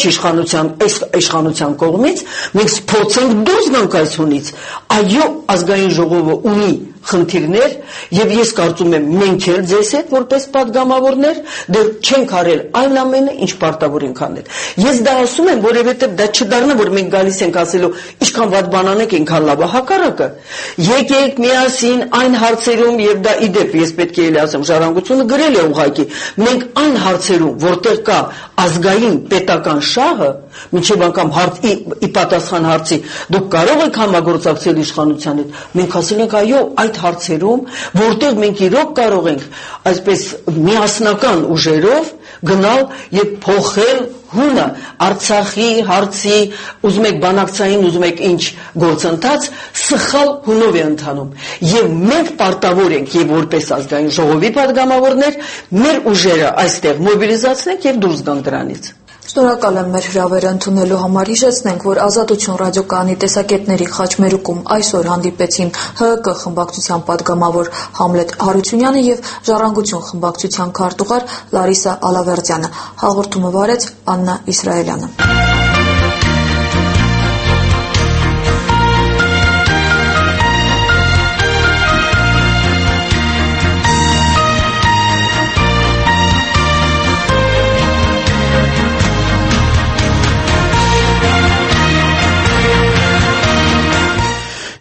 իշխանության կողմից, մենք փորձենք դուրս գանք այս հունից։ Այո, ազգային ժողովը ունի խնդիրներ եւ ես կարծում եմ մենք էլ ձեզ հետ որպես падգամավորներ դեռ չենք արել այն ամենը ինչ պարտավոր ենք անել։ Ես դա ասում եմ, որովհետեւ դա չդառնա, որ մենք գալիս ենք ասելու ինչքան վատ բան անենք այնքան լավ է, հակառակը։ Եկեք միասին այն հարցերում եւ դա իդեպ ես պետք է ասեմ, ժառանգությունը գրել է ուղղակի, մենք այն հարցերում, որտեղ կա ազգային պետական շահը, մինչև անգամ ի պատասխան հարցի դուք կարող եք համագործակցել իշխանության հետ, մենք ասել ենք այո, այդ հարցերում, որտեղ մենք իրոք կարող ենք այսպես միասնական ուժերով գնալ եւ փոխել հունը Արցախի հարցի, ուզում եք բանակցային, ուզում եք ինչ գործընթաց, սխալ հունով է ընթանում։ Եվ մենք պարտավոր ենք եւ որպես ազգային ժողովի падգամավորներ մեր ուժերը այստեղ մոբիլիզացնենք եւ դուրս գանք դրանից։ Շնորհակալ եմ մեր հրավերը ընդունելու համար։ Հիշեցնենք, որ Ազատություն ռադիոկայանի տեսակետների խաչմերուկում այսօր հանդիպեցին ՀԿ խմբակցության падգամավոր Համլետ Հարությունյանը եւ Ժառանգություն խմբակցության քարտուղար Լարիսա Ալավերդյանը։ Հաղորդումը վարեց Աննա Իսրայելյանը։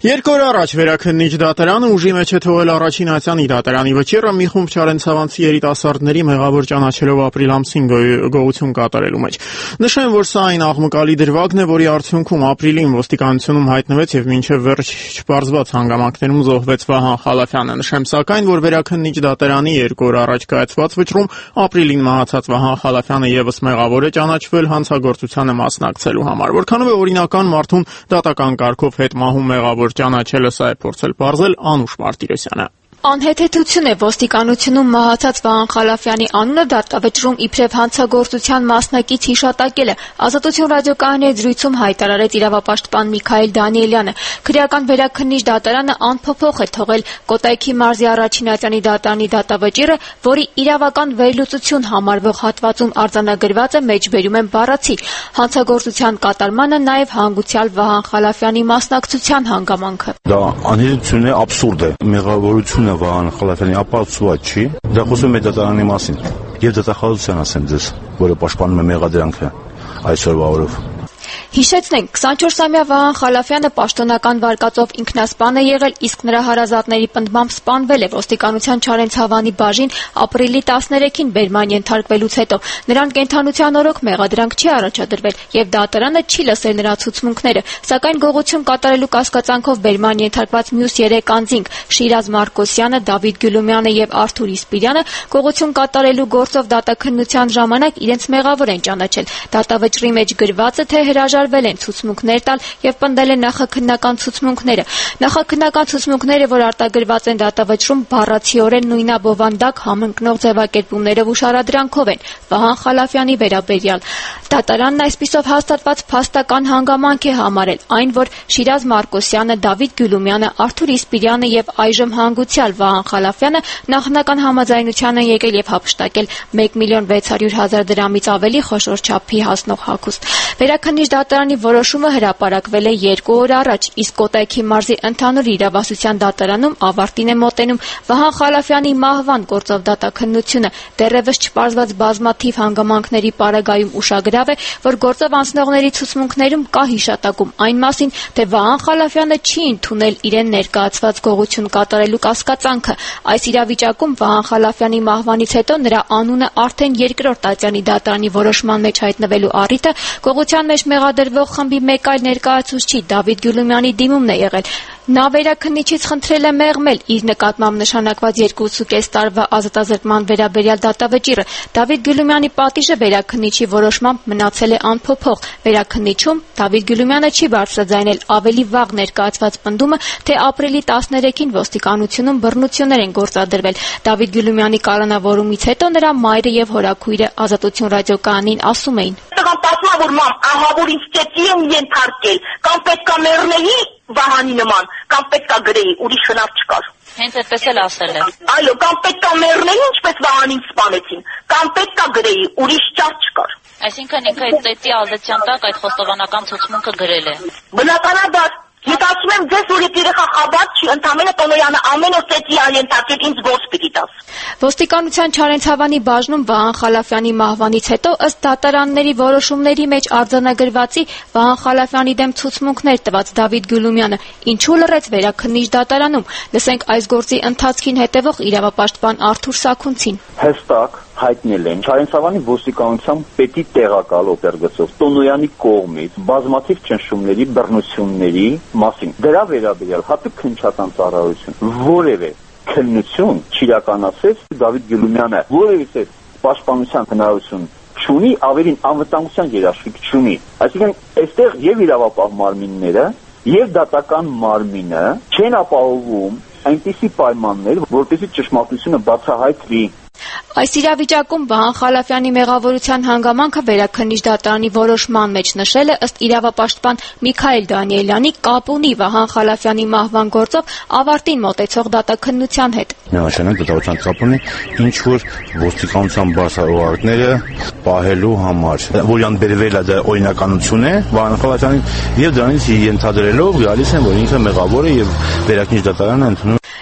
Երկու օր առաջ Վերաքննիչ դատարանը ուժի մեջ է թողել առաջին Ատյանի դատարանի վճիռը մի խումբ չարենցավանցի երիտասարդների մեղավոր ճանաչելով ապրիլ ամսին գողություն կատարելու մեջ։ Նշեմ, որ սա այն աղմկալի դրվագն է, որի արդյունքում ապրիլին ոստիկանությունում հայտնվեց եւ մինչեւ վերջ չպարզված հանգամանքներում զոհվեց Վահան Խալափյանը։ Նշեմ սակայն, որ Վերաքննիչ դատարանի 2 օր առաջ կայացված վճռում ապրիլին մահացած Վահան Խալափյանը եւս մեղավոր է ճանաչվել հանցագործությանը մասնակցելու համար։ Որքանով է օրինական մարդուն դատական կարգով հետ մահում մեղավոր ճանաչելը, սա է փորձել պարզել Անուշ Մարտիրոսյանը։ Անհեթեթություն է ոստիկանությունում մահացած Վահան Խալափյանի անունը դատավճռում իբրև հանցագործության մասնակից հիշատակելը Ազատություն ռադիոկայանի զրույցում հայտարարեց իրավապաշտպան Միքայել Դանիելյանը։ Քրեական Վերաքննիչ դատարանը անփոփոխ է թողել Կոտայքի մարզի առաջին Ատյանի դատարանի դատավճիռը, որի իրավական վերլուծություն համարվող հատվածում արձանագրված է մեջբերում են բառացի հանցագործության կատարմանը նաև հանգուցյալ Վահան Խալափյանի մասնակցության հանգամանքը։ Դա անհեթեթություն է, աբսուրդ է, մեղավորությունը Վահան Խալափյանի ապացուցված չի, դա խոսում է դատարանի մասին եւ դատախազության ասեմ ձեզ, որը պաշտպանում է մեղադրանքը այսօրվա օրով։ Հիշեցնենք, 24-ամյա Վահան Խալափյանը պաշտոնական վարկածով ինքնասպան է եղել, իսկ նրա հարազատների պնդմամբ սպանվել է ոստիկանության Չարենցավանի բաժին ապրիլի 13-ին բերման ենթարկվելուց հետո։ Նրան կենդանության օրոք մեղադրանք չի առաջադրվել եւ դատարանը չի լսել նրա ցուցմունքները, սակայն գողություն կատարելու կասկածանքով բերման ենթարկված մյուս 3 անձինք՝ Շիրազ Մարկոսյանը, Դավիթ Գյուլումյանը եւ Արթուր Իսպիրյանը գողություն կատարելու գործով դատաքննության ժամանակ իրենց մեղավոր են ճանաչել։ Դատավճռի մեջ գրված է, թե հրաժարվել են ցուցմունքներ տալ եւ պնդել են նախաքննական ցուցմունքները։ Նախաքննական ցուցմունքները, որ արտագրված են դատավճռում, բառացիորեն նույնաբովանդակ համընկնող ձևակերպումներով ու շարադրանքով են Վահան Խալափյանի վերաբերյալ։ Դատարանն այսպիսով հաստատված փաստական հանգամանք է համարել այն, որ Շիրազ Մարկոսյանը, Դավիթ Գյուլումյանը, Արթուր Իսպիրյանը եւ այժմ հանգուցյալ Վահան Խալափյանը նախնական համաձայնության են եկել եւ հափշտակել 1,600,000 դրամից ավելի խոշոր չափի հասնող հագուստ։ Վերաքննիչ դատարանի որոշումը հրապարակվել է 2 օր առաջ, իսկ Կոտայքի մարզի ընդհանուր իրավասության դատարանում ավարտին է մոտենում Վահան Խալափյանի մահվան գործով դատաքննությունը։ Դեռևս չպարզված բազմաթիվ հանգամանքների պարագայում ուշագրավ է, որ գործով անցնողների ցուցմունքներում կա հիշատակում այն մասին, թե Վահան Խալափյանը չի ընդունել իրեն ներկայացված գողություն կատարելու կասկածանքը։ Այս իրավիճակում Վահան Խալափյանի մահվանից հետո նրա անունը արդեն 2-րդ Ատյանի դատարանի որոշման մեջ հայտնվելու առիթը գողության մեջ մեղադրվող խմբի մեկ այլ ներկայացուցիչ Դավիթ Գյուլումյանի դիմումն է եղել։ Նա վերաքննիչից խնդրել է մեղմել իր նկատմամբ նշանակված 2.5 տարվա ազատազրկման վերաբերյալ դատավճիռը։ Դավիթ Գյուլումյանի պատիժը վերաքննիչի որոշմամբ մնացել է անփոփոխ։ Վերաքննիչում Դավիթ Գյուլումյանը չի բարձրաձայնել ավելի վաղ ներկայացված պնդումը, թե ապրիլի 13-ին ոստիկանությունում բռնություններ են գործադրվել։ Դավիթ Գյուլումյանի կալանավորումից հետո նրա մայրը եւ հորաքույրը Ազատություն ռադիոկայանին ասում էին. «Տղան պատմա, որ մամ, ահա որ ինձ ծեծի եմ ենթարկել, կամ պետքա մեռնեի Վահանի նման, կամ պետքա գրեի, ուրիշ հնար չկար»։ Հենց այդպես էլ ասել է։ Այո, կամ պետքա մեռնեի, ինչպես Վահանին սպանեցին, կամ պետքա գրեի, ուրիշ ճար չկար։ Այսինքն ինքը այդ ծեծի ազդեցության տակ այդ խոստովանական ցուցմունքը գրել է։ Բնականաբար, ես ասում եմ ձեզ, որ այդ երեխա խաբած չի, ընդամենը Տոնոյանը ամեն օր ծեծի ենթարկել, ինձ գործ պիտի տաս։ Ոստիկանության Չարենցավանի բաժնում Վահան Խալափյանի մահվանից հետո ըստ դատարանների որոշումների մեջ արձանագրվածի Վահան Խալափյանի դեմ ցուցմունքներ տված Դավիթ Գյուլումյանը ինչու լռեց վերաքննիչ դատարանում։ Լսենք այս գործի ընթացքին հետևող իրավապաշտպան Արթուր Սաքունցին։ Հստակ հայտնել են Չարենցավանի ոստիկանության պետի տեղակալ օպերգծով Տոնոյանի կողմից բազմաթիվ ճնշումների, բռնությունների մասին։ Դրա վերաբերյալ հատուկ քննչական ծառայություն որևէ քննություն չիրականացրեց Դավիթ Գյուլումյանը, որևէ պաշտպանության հնարավորություն չունի, ավելին անվտանգության երաշխիք չունի։ Այսինքն այստեղ եւ իրավապահ մարմինները եւ դատական մարմինը չեն ապահովում այնպիսի պայմաններ, որպեսզի ճշմարտությունը բացահայտվի։ Այս իրավիճակում Վահան Խալափյանի մեղավորության հանգամանքը վերաքննիչ դատարանի որոշման մեջ նշելը ըստ իրավապաշտպան Միքայել Դանիելյանի կապ ունի Վահան Խալափյանի մահվան գործով ավարտին մոտեցող դատաքննության հետ։ Միանշանակ դատավճռան կապ ունի ինչ որ ոստիկանության բարձրավարակները պահելու համար, որյան բերվել է դա օրինականություն է Վահան Խալափյանին եւ դրանից ենթադրելով գալիս են, որ ինքը մեղավոր է եւ վերաքննիչ դատարանը ընդունում։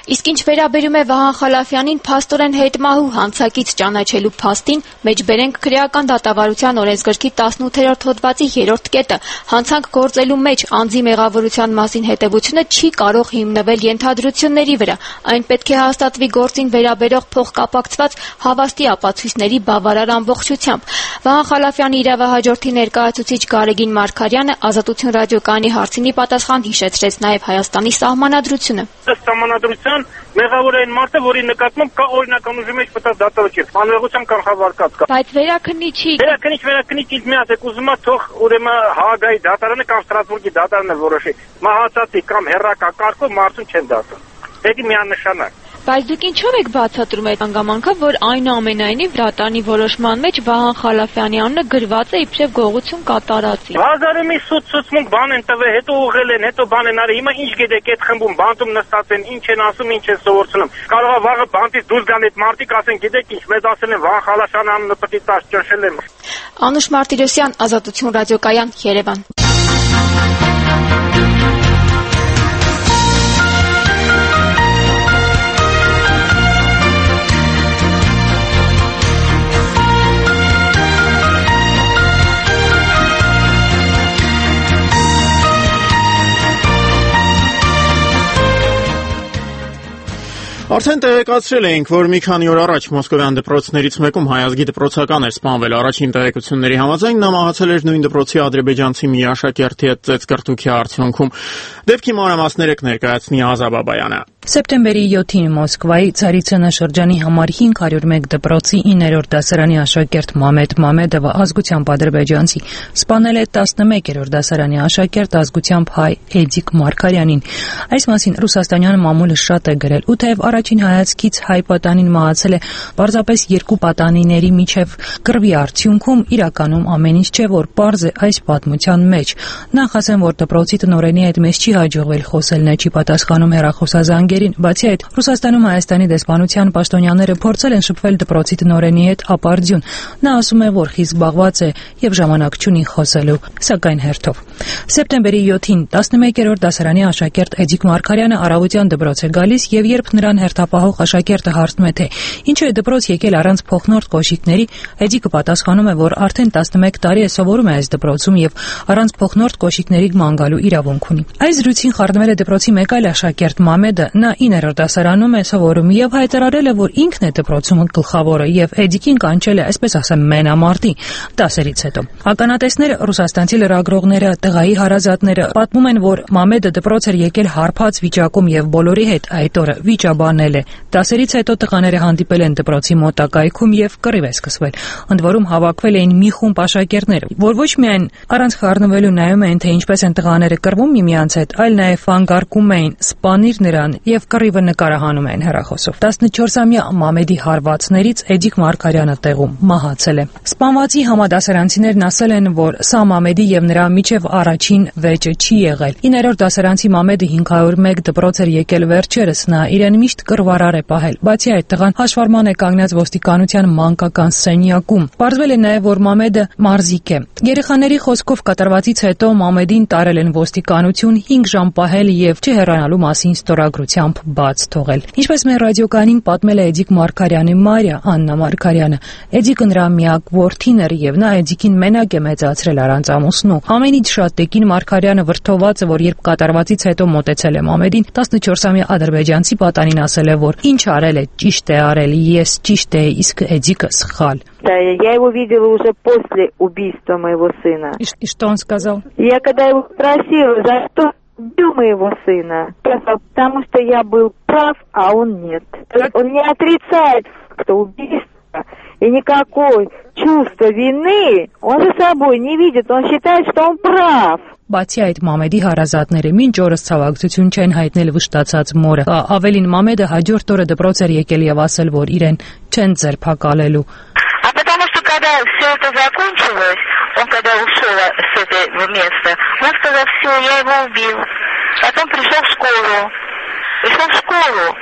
Իսկ ինչ վերաբերում է Վահան Խալաֆյանին, փաստորեն հետմահու հանցակից ճանաչելու փաստին, մեջբերենք քրեական դատավարության օրենսգրքի 18-րդ հոդվածի 3-րդ կետը, հանցանք գործելու մեջ անձի մեղավորության մասին հետևությունը չի կարող հիմնվել ենթադրությունների վրա, այն պետք է հաստատվի գործին վերաբերող փոխկապակցված հավաստի ապացույցների բավարար ամբողջությամբ։ Վահան Խալաֆյանի իրավահաջորդի ներկայացուցիչ Գարեգին Մարգարյանը Ազատություն ռադիոկայանի հարցինի պատասխան հիշեցրեց նաև Հայաստանի սահմանադրությունը։ Սահմանադրության մեղավորային մարդը, որի նկատմամբ կա օրինական ուժի մեջ մտած դատավարություն, անվեղության կանխավարկած կա։ Բայց վերաքննիչի ինձ մի ասեք, ուզում է թող ուրեմն Հաագայի դատարանը կամ Ստրասբուրգի դատարանը որոշի։ Մահացածի կամ հեռակակարգով մարդուն չեն դատում։ Դա միանշանակ։ Բայց դուք ինչով եք բացատրում այդ հանգամանքը, որ այնուամենայնիվ դատարանի որոշման մեջ Վահան Խալաֆյանի անունը գրված է իբրև գողություն կատարածի։ Հազարը մի սուտ-սուծմունք բան են տվել, հետո ուղղել են, հետո բան են արել։ Հիմա ինչ գիտեք այդ խմբում բանտում նստած են, ինչ են ասում, ինչ են սովորցնում։ Կարող է վաղը բանտից դուրս գան այդ մարդիկ ասեն, գիտեք ինչ, մեզ ասել են Վահան Խալաֆյանի անունը պետք է տաս ճնշել են։ Անուշ Մարտիրոսյան, Ազատություն ռադիոկայան, Երևան։ Արդեն տեղեկացրել էինք, որ մի քանի օր առաջ մոսկովյան դպրոցներից մեկում հայազգի դպրոցական էր սպանվել։ Առաջին տեղեկությունների համաձայն նա մահացել էր նույն դպրոցի ադրբեջանցի մի աշակերտի հետ ծեծկռտուքի արդյունքում։ Դեպքի մանրամասները կներկայացնի Ազա Բաբայանը։ Սեպտեմբերի 7-ին Մոսկվայի Ցարիցինա շրջանի համար 501 դպրոցի 9-րդ դասարանի աշակերտ Մամեդ Մամեդովը ազգությամբ ադրբեջանցի սպանել է 11-րդ դասարանի աշակերտ ազգությամբ հայ Էդիկ Մարգարյանին։ Այս մասին ռուսաստանյան մամուլը շատ է գրել, ու թեև առաջին հայացքից հայ պատանին մահացել է պարզապես երկու պատանիների միջև կռվի արդյունքում, իրականում ամեն ինչ չէ, որ պարզ է այս պատմության մեջ։ Նախ ասեմ, որ դպրոցի տնօրենի հետ մեզ չի հաջողվել խոսել, նա չի պատասխանում հեռախոսազանգ Բացի այդ, Ռուսաստանում Հայաստանի դեսպանության պաշտոնյաները փորձել են շփվել դպրոցի տնօրենի հետ ապարդյուն։ Նա ասում է, որ խիստ զբաղված է եւ ժամանակ չունի խոսելու, սակայն հերթով։ Սեպտեմբերի 7-ին 11-րդ դասարանի աշակերտ Էդիկ Մարգարյանը առավոտյան դպրոց է գալիս եւ երբ նրան հերթապահող աշակերտը հարցնում է, թե ինչու է դպրոց եկել առանց փոխնորդ կոշիկների, Էդիկը պատասխանում է, որ արդեն 11 տարի է սովորում է այս դպրոցում եւ առանց փոխնորդ կոշիկների ման գալու իրավունք ունի։ Այս զրույցին խառնվել է դպրոցի մեկ այլ աշակերտ Մամեդը, նա 9-րդ դասարանում է սովորում եւ հայտարարել է, որ ինքն է դպրոցում գլխավորը եւ Էդիկին կանչել է, այսպես ասեմ, մենամարտի դասերից հետո։ Ականատեսները, ռուսաստանցի լրագրողները, տղայի հարազատները պատմում են, որ Մամեդը դպրոց էր եկել հարբած վիճակում եւ բոլորի հետ այդ օրը վիճաբանել է։ Դասերից հետո տղաները հանդիպել են դպրոցի մոտակայքում եւ կռիվ է սկսվել։ Ընդ որում հավաքվել էին մի խումբ աշակերտներ, որ ոչ միայն առանց խառնվելու նայում էին, թե ինչպես են տղաները կռվում միմյանց հետ, այլ նաեւ անգարկում էին սպանիր նրան եւ կռիվը նկարահանում են հեռախոսով։ 14-ամյա Մամեդի հարվածներից Էդիկ Մարգարյանը տեղում մահացել է։ Սպանվածի համադասարանցիներն ասել են, որ սա Մամեդի եւ նրա միջև առաջին վեճը չի եղել։ 9-րդ դասարանցի Մամեդը 501 դպրոց էր եկել վերջերս, նա իրեն միշտ կռվարար է պահել։ Բացի այդ, տղան հաշվառման է կանգնած ոստիկանության մանկական սենյակում։ Պարզվել է նաեւ, որ Մամեդը մարզիկ է։ Երեխաների խոսքով կատարվածից հետո Մամեդին տարել են ոստիկանություն 5 ժամ պահել եւ չհեռանալու մասին ստորագրությամբ բաց թողել։ Ինչպես մեր ռադիոկայանին պատմել է Էդիկ Մարգարյանի մայրը Աննա Մարգարյանը, Էդիկը նրա միակ որդին էր եւ նա Էդիկին մենակ է մեծացրել առանց ամուսնու։ Ամենից շատ Տեկին Մարգարյանը վրդոված է, որ երբ կատարվածից հետո մոտեցել է Մամեդին, 14-ամյա ադրբեջանցի պատանին ասել է, որ ինչ արել է, ճիշտ է արել, ես ճիշտ է, իսկ Էդիկը схал. Да, я его видела уже после убийства моего сына. И что он сказал? Я когда его спросила, за что убил моего сына, потому что я был прав, а он нет. Он не отрицает факта убийства, и никакой чувства вины он за собой не видит, он считает, что он прав. Բացի այդ, Մամեդի հարազատները մինչ օրս ցավակցություն չեն հայտնել վշտացած մորը։ Ավելին, Մամեդը հաջորդ օրը դպրոց էր եկել եւ ասել, որ իրեն չեն ձերբակալելու։ А потому что когда все это закончилось, он когда ушел с этого места, он сказал, все, я его убил. Потом пришел в школу.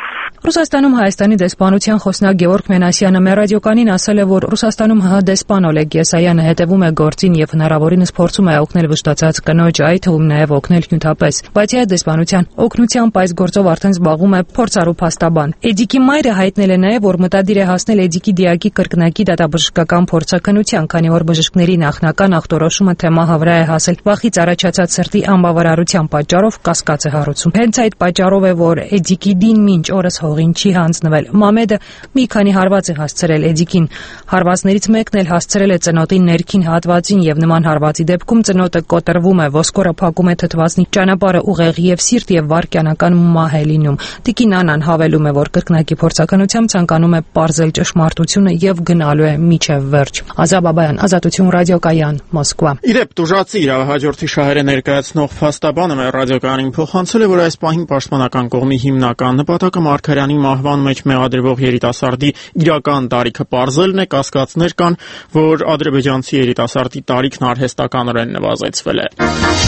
Ռուսաստանում Հայաստանի դեսպանության խոսնակ Գեորգ Մենասյանը մեր ռադիոկանին ասել է, որ Ռուսաստանում ՀՀ դեսպան Օլեգ Եսայանը հետևում է գործին եւ հնարավորինս փորձում է օգնել վշտացած կնոջ, այդ թվում նաեւ օգնել նյութապես։ Բայց այդ դեսպանության օգնությամբ այս գործով արդեն զբաղվում է փորձառու փաստաբան։ Էդիկի մայրը հայտնել է նաեւ, որ մտադիր է հասնել Էդիկի դիակի կրկնակի դատաբժշկական փորձաքննության, քանի որ բժիշկների նախնական ախտորոշումը թե մահը վրա է հասել վախից առաջացած սրտի անբավարարության պատճառով կասկած է հարուցում։ Հենց այդ պատճառով է, որ Էդիկի դին մինչ օրս հողին չի հանձնվել։ Մամեդը մի քանի հարված է հասցրել Էդիկին։ Հարվածներից մեկն էլ հասցրել է ծնոտի ներքին հատվածին եւ նման հարվածի դեպքում ծնոտը կոտրվում է, ոսկորը փակում է թթվածնի ճանապարհը ուղեղ եւ սիրտ եւ վարքյանական մահ է լինում։ Տիկին Անան հավելում է, որ կրկնակի փորձաքննությամբ ցանկանում է պարզել ճշմարտությունը եւ գնալու է միջև վերջ։ Ազա Բաբայան, Ազատություն ռադիոկայան, Մոսկվա։ Իրեւ տուժածի իրավահաջորդի շահերը ներկայացնող փաստաբանը մեր ռադիոկանին փոխանցել է, որ այս պահին պաշտպանական կողմի հիմնական նպատակը Մարգարյանի մահվան մեջ մեղադրվող երիտասարդի իրական տարիքը պարզելն է, կասկածներ կան, որ ադրբեջանցի երիտասարդի տարիքն արհեստականորեն նվազեցվել է։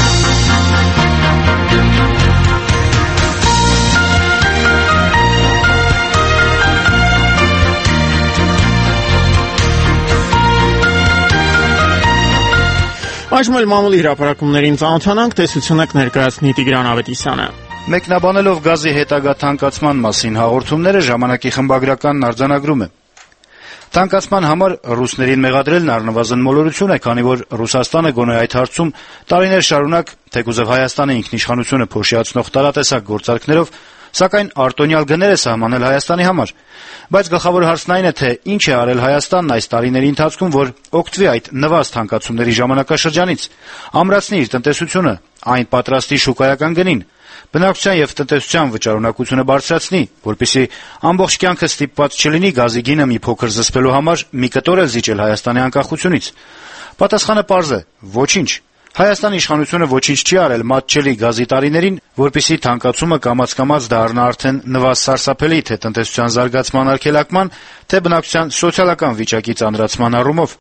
Այժմ էլ մամուլի հրապարակումներին ծանոթանանք, տեսությունեք ներկայացնի Տիգրան Ավետիսյանը։ Մեկնաբանելով գազի հետագա թանկացման մասին հաղորդումները ժամանակի խմբագրականն արձանագրում է. Թանկացման համար ռուսներին մեղադրելն առնվազն մոլորություն է, քանի որ Ռուսաստանը գոնե այդ հարցում տարիներ շարունակ թեկուզև Հայաստանի ինքնիշխանությունը փոշիացնող տարատեսակ գործարքներով, սակայն արտոնյալ գներ է սահմանել Հայաստանի համար։ Բայց գլխավոր հարցն այն է, թե ինչ է արել Հայաստանն այս տարիների ընթացքում, որ օգտվի այդ նվազ թանկացումների ժամանակաշրջանից, ամրացնի իր տնտեսությունը, այն պատրաստի շուկայական գնին, բնակչության եւ տնտեսության վճարունակությունը բարձրացնի, որպեսզի ամբողջ կյանքը ստիպված չլինի գազի գինը մի փոքր զսպելու համար մի կտոր էլ զիջել Հայաստանի անկախությունից։ Պատասխանը պարզ է՝ ոչինչ։ Հայաստանի իշխանությունը ոչինչ չի արել մատչելի գազի տարիներին, որպեսզի թանկացումը կամաց-կամաց դառնա արդեն նվազ սարսափելի թե տնտեսության զարգացման արգելակման, թե բնակչության սոցիալական վիճակի ծանրացման առումով։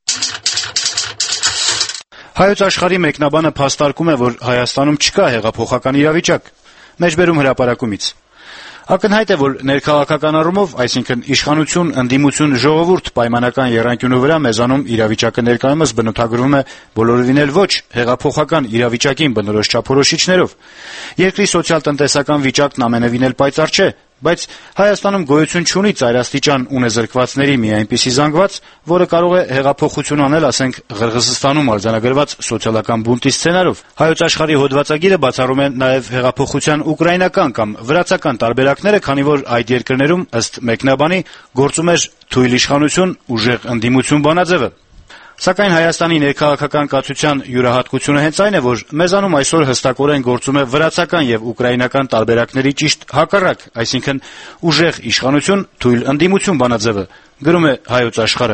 Հայոց աշխարհի մեկնաբանը փաստարկում է, որ Հայաստանում չկա հեղափոխական իրավիճակ։ Մեջբերում հրապարակումից. Ակնհայտ է, որ ներքաղաքական առումով, այսինքն իշխանություն, ընդդիմություն, ժողովուրդ պայմանական եռանկյունու վրա մեզանում իրավիճակը ներկայումս բնութագրվում է բոլորովին էլ ոչ հեղափոխական իրավիճակին բնորոշ չափորոշիչներով։ Երկրի սոցիալ-տնտեսական վիճակն ամենևին էլ պայծառ չէ, բայց Հայաստանում գոյություն չունի ծայրաստիճան ունեզրկվածների մի այնպիսի զանգված, որը կարող է հեղափոխություն անել, ասենք, Ղրղըզստանում արձանագրված սոցիալական բունտի սցենարով։ Հայոց աշխարհի հոդվածագիրը բացառում է նաև հեղափոխության ուկրաինական կամ վրացական տարբերակները, քանի որ այդ երկրներում, ըստ մեկնաբանի, գործում էր թույլ իշխանություն, ուժեղ ընդդիմություն բանաձևը։ Սակայն Հայաստանի ներքաղաքական կացության յուրահատկությունը հենց այն է, որ մեզանում այսօր հստակորեն գործում է վրացական եւ ուկրաինական տարբերակների ճիշտ հակառակ, այսինքն ուժեղ իշխանություն, թույլ ընդդիմություն բանաձևը, գրում է Հայոց աշխարհը։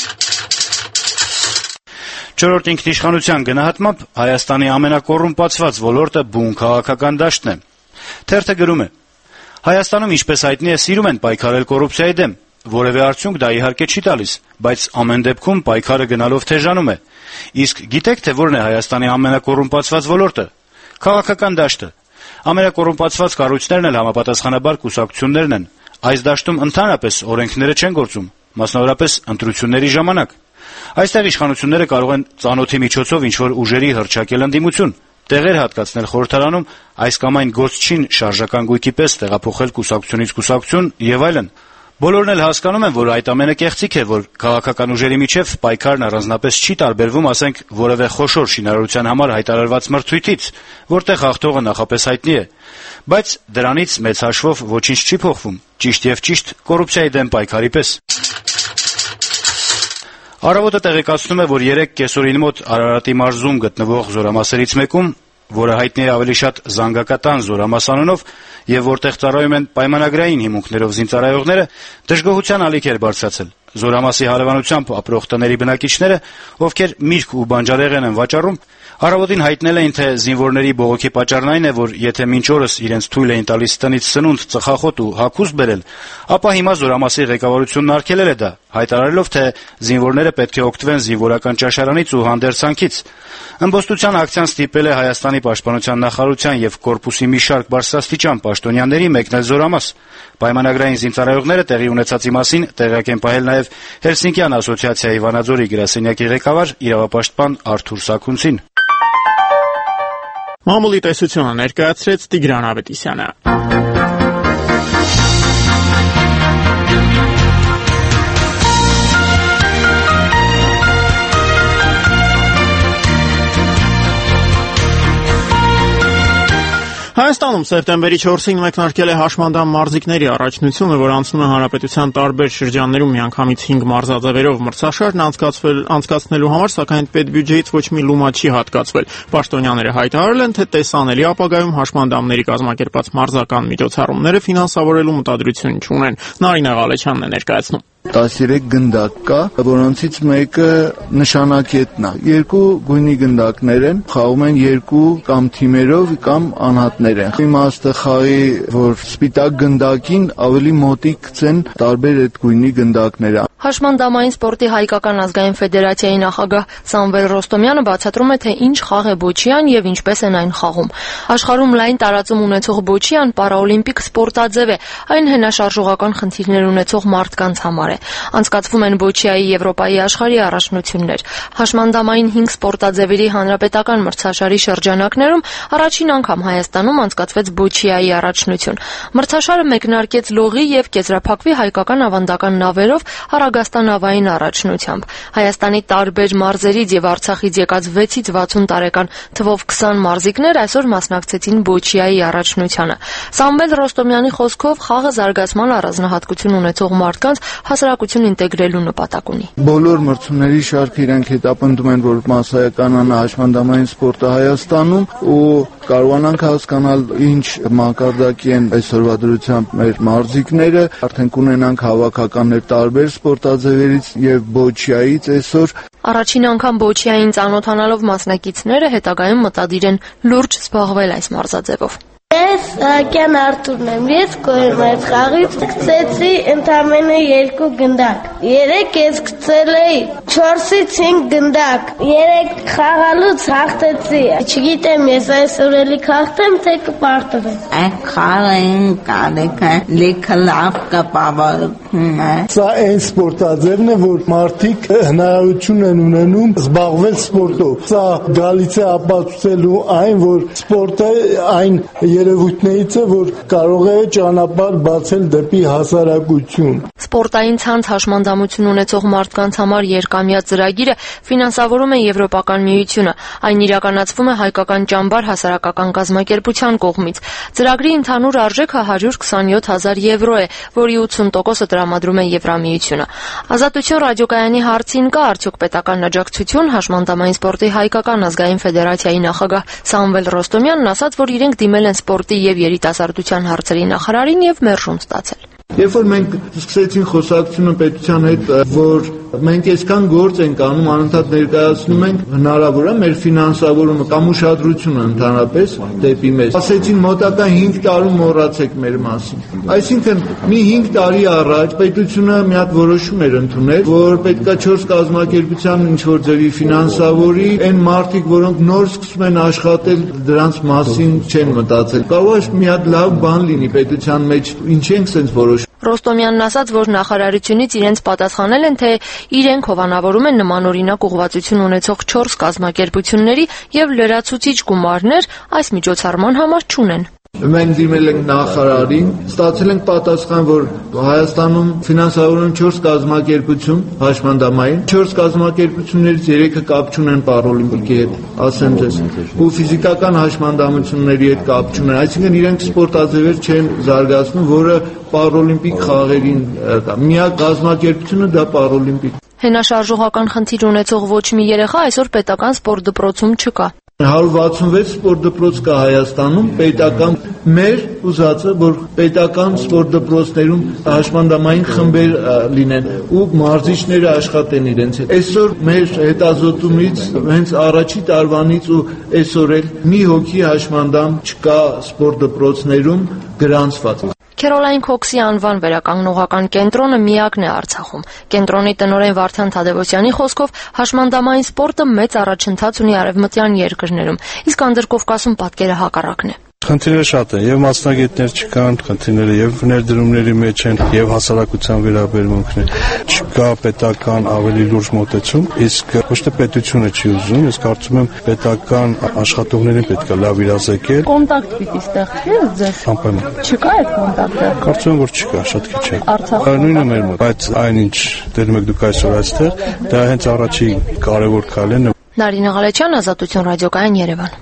Չորրորդ ինքնիշխանության գնահատմամբ Հայաստանի ամենակոռումպացված ոլորտը բուն քաղաքական դաշտն է։ Թերթը գրում է. Հայաստանում, ինչպես հայտնի է, սիրում են պայքարել կոռուպցիայի դեմ։ Որևէ արդյունք դա իհարկե չի տալիս, բայց ամեն դեպքում պայքարը գնալով թեժանում է։ Իսկ գիտեք, թե որն է Հայաստանի ամենակոռումպացված ոլորտը։ Քաղաքական դաշտը։ Ամենակոռումպացված կառույցներն էլ համապատասխանաբար կուսակցություններն են։ Այս դաշտում ընդհանրապես օրենքները չեն գործում, մասնավորապես ընտրությունների ժամանակ։ Այստեղ իշխանությունները կարող են ծանոթի միջոցով ինչ-որ ուժերի հռչակել ընդդիմություն, տեղեր հատկացնել խորհրդարանում, այս կամ այն գործչին շարժական գույքի պես տեղափոխել կուսակցությունից կուսակցություն եւ այլն։ Բոլորն էլ հասկանում են, որ այդ ամենը կեղծիք է, որ քաղաքական ուժերի միջև պայքարն առանձնապես չի տարբերվում, ասենք, որևէ խոշոր շինարարության համար հայտարարված մրցույթից, որտեղ հաղթողը նախապես հայտնի է։ Բայց դրանից մեծ հաշվով ոչինչ չի փոխվում, ճիշտ եւ ճիշտ կոռուպցիայի դեմ պայքարի պես։ Առավոտը տեղեկացնում է, որ 3 կեսօրին մոտ Արարատի մարզում գտնվող զորամասերից մեկում, որը հայտնի է ավելի շատ զանգակատան զորամաս անունով եւ որտեղ ծառայում են պայմանագրային հիմունքներով զինծառայողները, դժգոհության ալիք էր բարձրացել։ Զորամասի հարևանությամբ ապրող տների բնակիչները, ովքեր միրգ ու բանջարեղեն են վաճառում, առավոտին հայտնել էին, թե զինվորների բողոքի պատճառն այն է, որ եթե մինչ օրս իրենց թույլ էին տալիս տնից սնունդ, ծխախոտ ու հագուստ բերել, ապա հիմա Զորամասի ղեկավարությունն արգելել է դա, հայտարարելով, թե զինվորները պետք է օգտվեն զինվորական ճաշարանից ու հանդերձանքից։ Ըմբոստության ակցիան ստիպել է Հայաստանի պաշտպանության նախարարության եւ կորպուսի մի շարք բարձրաստիճան պաշտոնյաների մեկնել Զորամաս։ Պայմանագրային զինծառայողները տեղի ունեցածի մասին տեղյակ են պահել նաեւ Հելսինկյան ասոցիացիայի Վանաձորի գրասենյակի ղեկավար իրավապաշտպան Արթուր Սաքունցին։ Մամուլի տեսությունը ներկայացրեց Տիգրան Ավետիսյանը։ Հայաստանում սեպտեմբերի 4-ին մեկնարկել է հաշմանդամ մարզիկների առաջնությունը, որ անցնում է հանրապետության տարբեր շրջաններում միանգամից 5 մարզաձևերով։ Մրցաշարն անցկացնելու համար, սակայն պետբյուջեից ոչ մի լումա չի հատկացվել։ Պաշտոնյաները հայտարարել են, թե տեսանելի ապագայում հաշմանդամների կազմակերպած մարզական միջոցառումները ֆինանսավորելու մտադրություն չունեն։ Նարինե Ղալեչյանն է ներկայացնում։ 13 գնդակ կա, որոնցից մեկը նշանակետն է։ Երկու գույնի գնդակներ են, խաղում են երկու կամ թիմերով կամ անհատներ են։ Իմաստը խաղի, որ սպիտակ գնդակին ավելի մոտիկ գցեն տարբեր այդ գույնի գնդակները։ Հաշմանդամային սպորտի հայկական ազգային ֆեդերացիայի նախագահ Սամվել Ռոստոմյանը բացատրում է, թե ինչ խաղ է բոչիան եւ ինչպես են այն խաղում։ Աշխարհում լայն տարածում ունեցող բոչիան պարաօլիմպիկ սպորտաձև է, այն հենաշարժողական խնդիրներ ունեցող մարդկանց համար է։ Անցկացվում են բոչիայի Եվրոպայի աշխարհի առաջնություններ։ Հաշմանդամային 5 սպորտաձևերի հանրապետական մրցաշարի շրջանակներում առաջին անգամ Հայաստանում անցկացվեց բոչիայի առաջնություն։ Մրցաշարը մեկնարկեց լողի եւ կեզրափակվի հայկական ավանդական նավերով Արագաստանավային առաջնությամբ։ Հայաստանի տարբեր մարզերից եւ Արցախից եկած 6-ից 60 տարեկան թվով 20 մարզիկներ այսօր մասնակցեցին բոչիայի առաջնությանը։ Սամվել Ռոստոմյանի խոսքով խաղը զարգացման առանձնահատկություն ունեցող մարդկանց հասարակություն ինտեգրելու նպատակ ունի։ Բոլոր մրցումների շարքը իրենք հետապնդում են, որ մասսայականանա հաշմանդամային սպորտը Հայաստանում ու կարողանանք հասկանալ ինչ մակարդակի են այսօրվա դրությամբ մեր մարզիկները, արդեն կունենանք հավաքականներ տարբեր սպորտաձևերից եւ բոչիայից այսօր։ Առաջին անգամ բոչիային ծանոթանալով մասնակիցները հետագայում մտադիր են լուրջ զբաղվել այս մարզաձևով։ Ես Ակյան Արթուրն եմ, ես կորեմ այս խաղից, գցեցի ընդամենը 2 գնդակ, 3 ես գցել էի 4-ից 5 գնդակ, 3 խաղալուց հաղթեցի, չգիտեմ ես այսօր էլի կհաղթեմ, թե կպարտվեմ։ Այդ խաղային կարիքը լիքը լավ կպավարում է։ Սա այն սպորտաձևն է, որ մարդիկ հնարավորություն են ունենում զբաղվել սպորտով։ Սա գալիս է ապացուցելու այն, որ սպորտը այն երևույթներից է, որ կարող է ճանապարհ բացել դեպի հասարակություն։ Սպորտային ցանց հաշմանդամություն ունեցող մարդկանց համար երկամյա ծրագիրը ֆինանսավորում է Եվրոպական միությունը։ Այն իրականացվում է Հայկական ճամբար հասարակական կազմակերպության կողմից։ Ծրագրի ընդհանուր արժեքը 127,000 եվրո է, որի 80%-ը տրամադրում է Եվրամիությունը։ Ազատություն ռադիոկայանի հարցին կա արդյոք պետական աջակցություն, հաշմանդամային սպորտի հայկական ազգային ֆեդերացիայի նախագահ Սամվել Ռոստոմյանն ասաց, որ իրենք դիմել են սպորտի եւ երիտասարդության հարցերի նախարարին եւ մերժում ստացել։ Երբ որ մենք սկսեցին խոսակցությունը պետության հետ, որ մենք այսքան գործ ենք անում, անընդհատ ներկայացնում ենք, հնարավոր է մեր ֆինանսավորումը կամ ուշադրությունը ընդհանրապես դեպի մեզ։ Ասեցին մոտակա 5 տարում մոռացեք մեր մասին։ Այսինքն մի 5 տարի առաջ պետությունը մի հատ որոշում էր ընդունել, որ պետքա 4 կազմակերպության ինչ որ ձևի ֆինանսավորի, այն մարդիկ, որոնք նոր սկսում են աշխատել, դրանց մասին չեն մտածել։ Կարող է մի հատ լավ բան լինի պետության մեջ, ինչ ենք sense որոշ Ռոստոմյանն ասաց, որ նախարարությունից իրենց պատասխանել են, թե իրենք հովանավորում են նմանօրինակ ուղղվածություն ունեցող 4 կազմակերպությունների եւ լրացուցիչ գումարներ այս միջոցառման համար չունեն։ Մենք դիմել ենք նախարարին, ստացել ենք պատասխան, որ Հայաստանում ֆինանսավորում 4 կազմակերպություն հաշմանդամային, 4 կազմակերպություններից 3-ը կապ չունեն պարաօլիմպիկի հետ, ասեմ ձեզ, ու ֆիզիկական հաշմանդամությունների հետ կապ չունեն, այսինքն իրենք սպորտաձևեր չեն զարգացնում, որը պարաօլիմպիկ խաղերին կա։ Միակ կազմակերպությունը դա պարաօլիմպիկ։ Հենաշարժողական խնդիր ունեցող ոչ մի երեխա այսօր պետական սպորտ դպրոցում չկա։ 166 սպորտ դպրոց կա Հայաստանում, պետական մեր ուզածը, որ պետական սպորտ դպրոցներում հաշմանդամային խմբեր լինեն ու մարզիչները աշխատեն իրենց հետ։ Այսօր մեր հետազոտումից հենց առաջի տարվանից ու այսօր էլ մի հոգի հաշմանդամ չկա սպորտ դպրոցներում գրանցված։ Քերոլայն Քոքսի անվան վերականգնողական կենտրոնը միակն է Արցախում։ Կենտրոնի տնօրեն Վարդան Թադևոսյանի խոսքով հաշմանդամային սպորտը մեծ առաջընթաց ունի արևմտյան երկրներում, իսկ Անդրկովկասում պատկերը հակառակն է։ Խնդիրները շատ են, եւ մասնագետներ չկան, խնդիրները եւ ներդրումների մեջ են, եւ հասարակության վերաբերմունքն է։ Չկա պետական ավելի լուրջ մոտեցում, իսկ ոչ թե պետությունը չի ուզում, ես կարծում եմ պետական աշխատողներին պետք է լավ իրազեկել։ Կոնտակտ պիտի ստեղծել ձեզ։ Անպայման։ Չկա այդ կոնտակտը։ Կարծում եմ, որ չկա, շատ քիչ է։ Արցախում նույնը մեր մոտ, բայց այնինչ դերում եք դուք այսօր այստեղ, դա հենց առաջի կարևոր քայլն է։ Նարինե Ղալեչյան, Ազատություն ռադիոկայան, Երևան։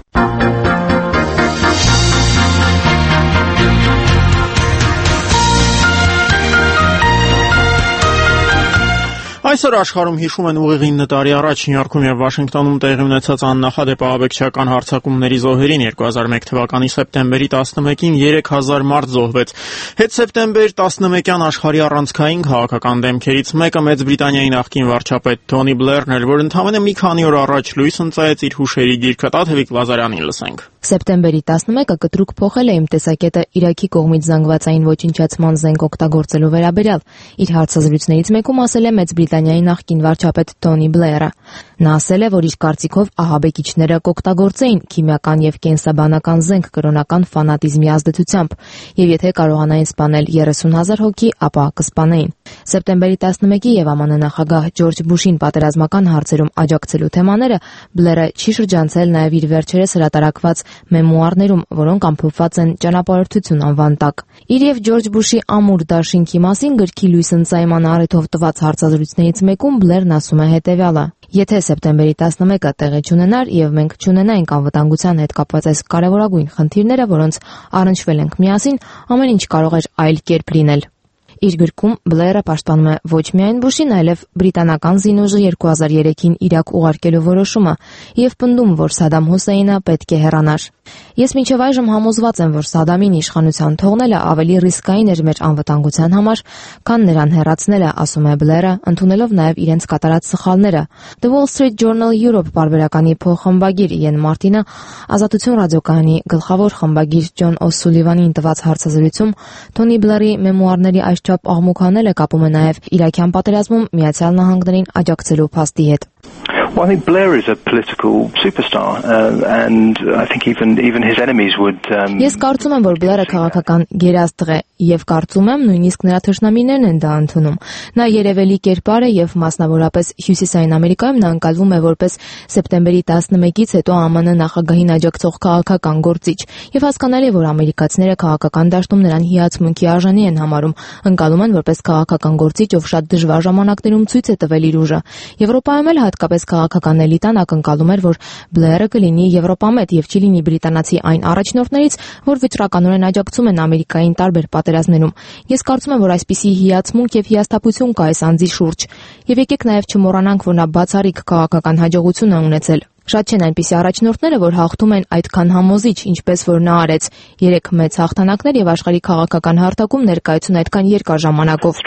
Այսօր աշխարհում հիշում են ուղիղ 9 տարի առաջ Նյու Յորքում եւ Վաշինգտոնում տեղի ունեցած աննախադեպ ահաբեկչական հարձակումների զոհերին 2001 թվականի սեպտեմբերի 11-ին 3000 մարդ զոհվեց։ Հետ սեպտեմբեր 11-յան աշխարհի առանցքային քաղաքական դեմքերից մեկը Մեծ Բրիտանիայի նախկին վարչապետ Թոնի Բլերն էր, որ ընդամենը մի քանի օր առաջ լույս ընծայեց իր հուշերի գիրքը։ Տաթևիկ Լազարյանին լսենք։ Սեպտեմբերի 11-ը կտրուկ փոխել է իմ տեսակետը Իրաքի կողմից զանգվածային ոչնչացման զենք օգտագործելու վերաբերյալ։ Իր հարցազրույցներից մեկում ասել է Մեծ Բրիտանիայի նախկին վարչապետ Թոնի Բլերը։ Նա ասել է, որ իր կարծիքով ահաբեկիչները կօգտագործեին քիմիական եւ կենսաբանական զենք կրոնական ֆանատիզմի ազդեցությամբ, եւ եթե կարողանային սպանել 30,000 հոգի, ապա կսպանեին։ Սեպտեմբերի 11-ի եւ ԱՄՆ նախագահ Ջորջ Բուշին պատերազմական հարցերում աջակցելու թեմաները Բլերը չի շրջանցել նաեւ իր վերջերս հրատարակված մեմուարներում, որոնք ամփոփված են «Ճանապարհորդություն» անվան տակ։ Իր եւ Ջորջ Բուշի ամուր դաշինքի մասին գրքի լույս ընծայման առիթով տված հարցազրույցներից մեկում Բլերն ասում է հետեւյալը. Եթե սեպտեմբերի 11-ը տեղի չունենար եւ մենք չունենայինք անվտանգության հետ կապված այս կարևորագույն խնդիրները, որոնց առնչվել ենք միասին, ամեն ինչ կարող էր այլ կերպ լինել։ Իր գրքում Բլերը պաշտպանում է ոչ միայն Բուշին, այլև բրիտանական զինուժի 2003-ին Իրաք ուղարկելու որոշումը եւ պնդում, որ Սադամ Հուսեյնը պետք է հեռանար։ Ես մինչև այժմ համոզված եմ, որ Սադամին իշխանության թողնելը ավելի ռիսկային էր մեր անվտանգության համար, քան նրան հեռացնելը, ասում է Բլերը, ընդունելով նաեւ իրենց կատարած սխալները։ The Wall Street Journal Europe պարբերականի փոխխմբագիր Իեն Մարտինը Ազատություն ռադիոկայանի գլխավոր խմբագիր Ջոն Օ'Սուլիվանին տված հարցազրույցում Թոնի Բլերի մեմուարների այս չափ աղմուկանելը կապում է նաև Իրաքյան պատերազմում Միացյալ Նահանգներին աջակցելու փաստի հետ։ Well, I think Blair is a political superstar, and I think even his enemies would. Ես կարծում եմ, որ Բլերը քաղաքական գերաստղ է, եւ կարծում եմ նույնիսկ նրա թշնամիներն են դա ընդունում։ Նա երևելի կերպար է եւ մասնավորապես Հյուսիսային Ամերիկայում նա ընկալվում է որպես սեպտեմբերի 11-ից հետո ԱՄՆ նախագահին աջակցող քաղաքական գործիչ, եւ հասկանալի է, որ ամերիկացիները քաղաքական դաշտում նրան հիացմունքի արժանի են համարում, ընկալում են որպես քաղաքական գործիչ, ով շատ դժվար ժամանակներում ցույց է տվել իր ուժը։ Եվրոպայում էլ հատկապես քաղաքական էլիտան ակնկալում էր, որ Բլերը կլինի Եվրոպամետ եւ չի լինի բրիտանացի այն առաջնորդներից, որ վճռականորեն աջակցում են Ամերիկային տարբեր պատերազմներում։ Ես կարծում եմ, որ այսպիսի հիացմունք եւ հիասթափություն կա այս անձի շուրջ։ Եվ եկեք նաեւ չմոռանանք, որ նա բացառիկ քաղաքական հաջողություն է ունեցել։ Շատ չեն այնպիսի առաջնորդները, որ հաղթում են այդքան համոզիչ, ինչպես որ նա արեց 3 մեծ հաղթանակներ եւ աշխարհի քաղաքական հարթակում ներկայացուն այդքան երկար ժամանակով։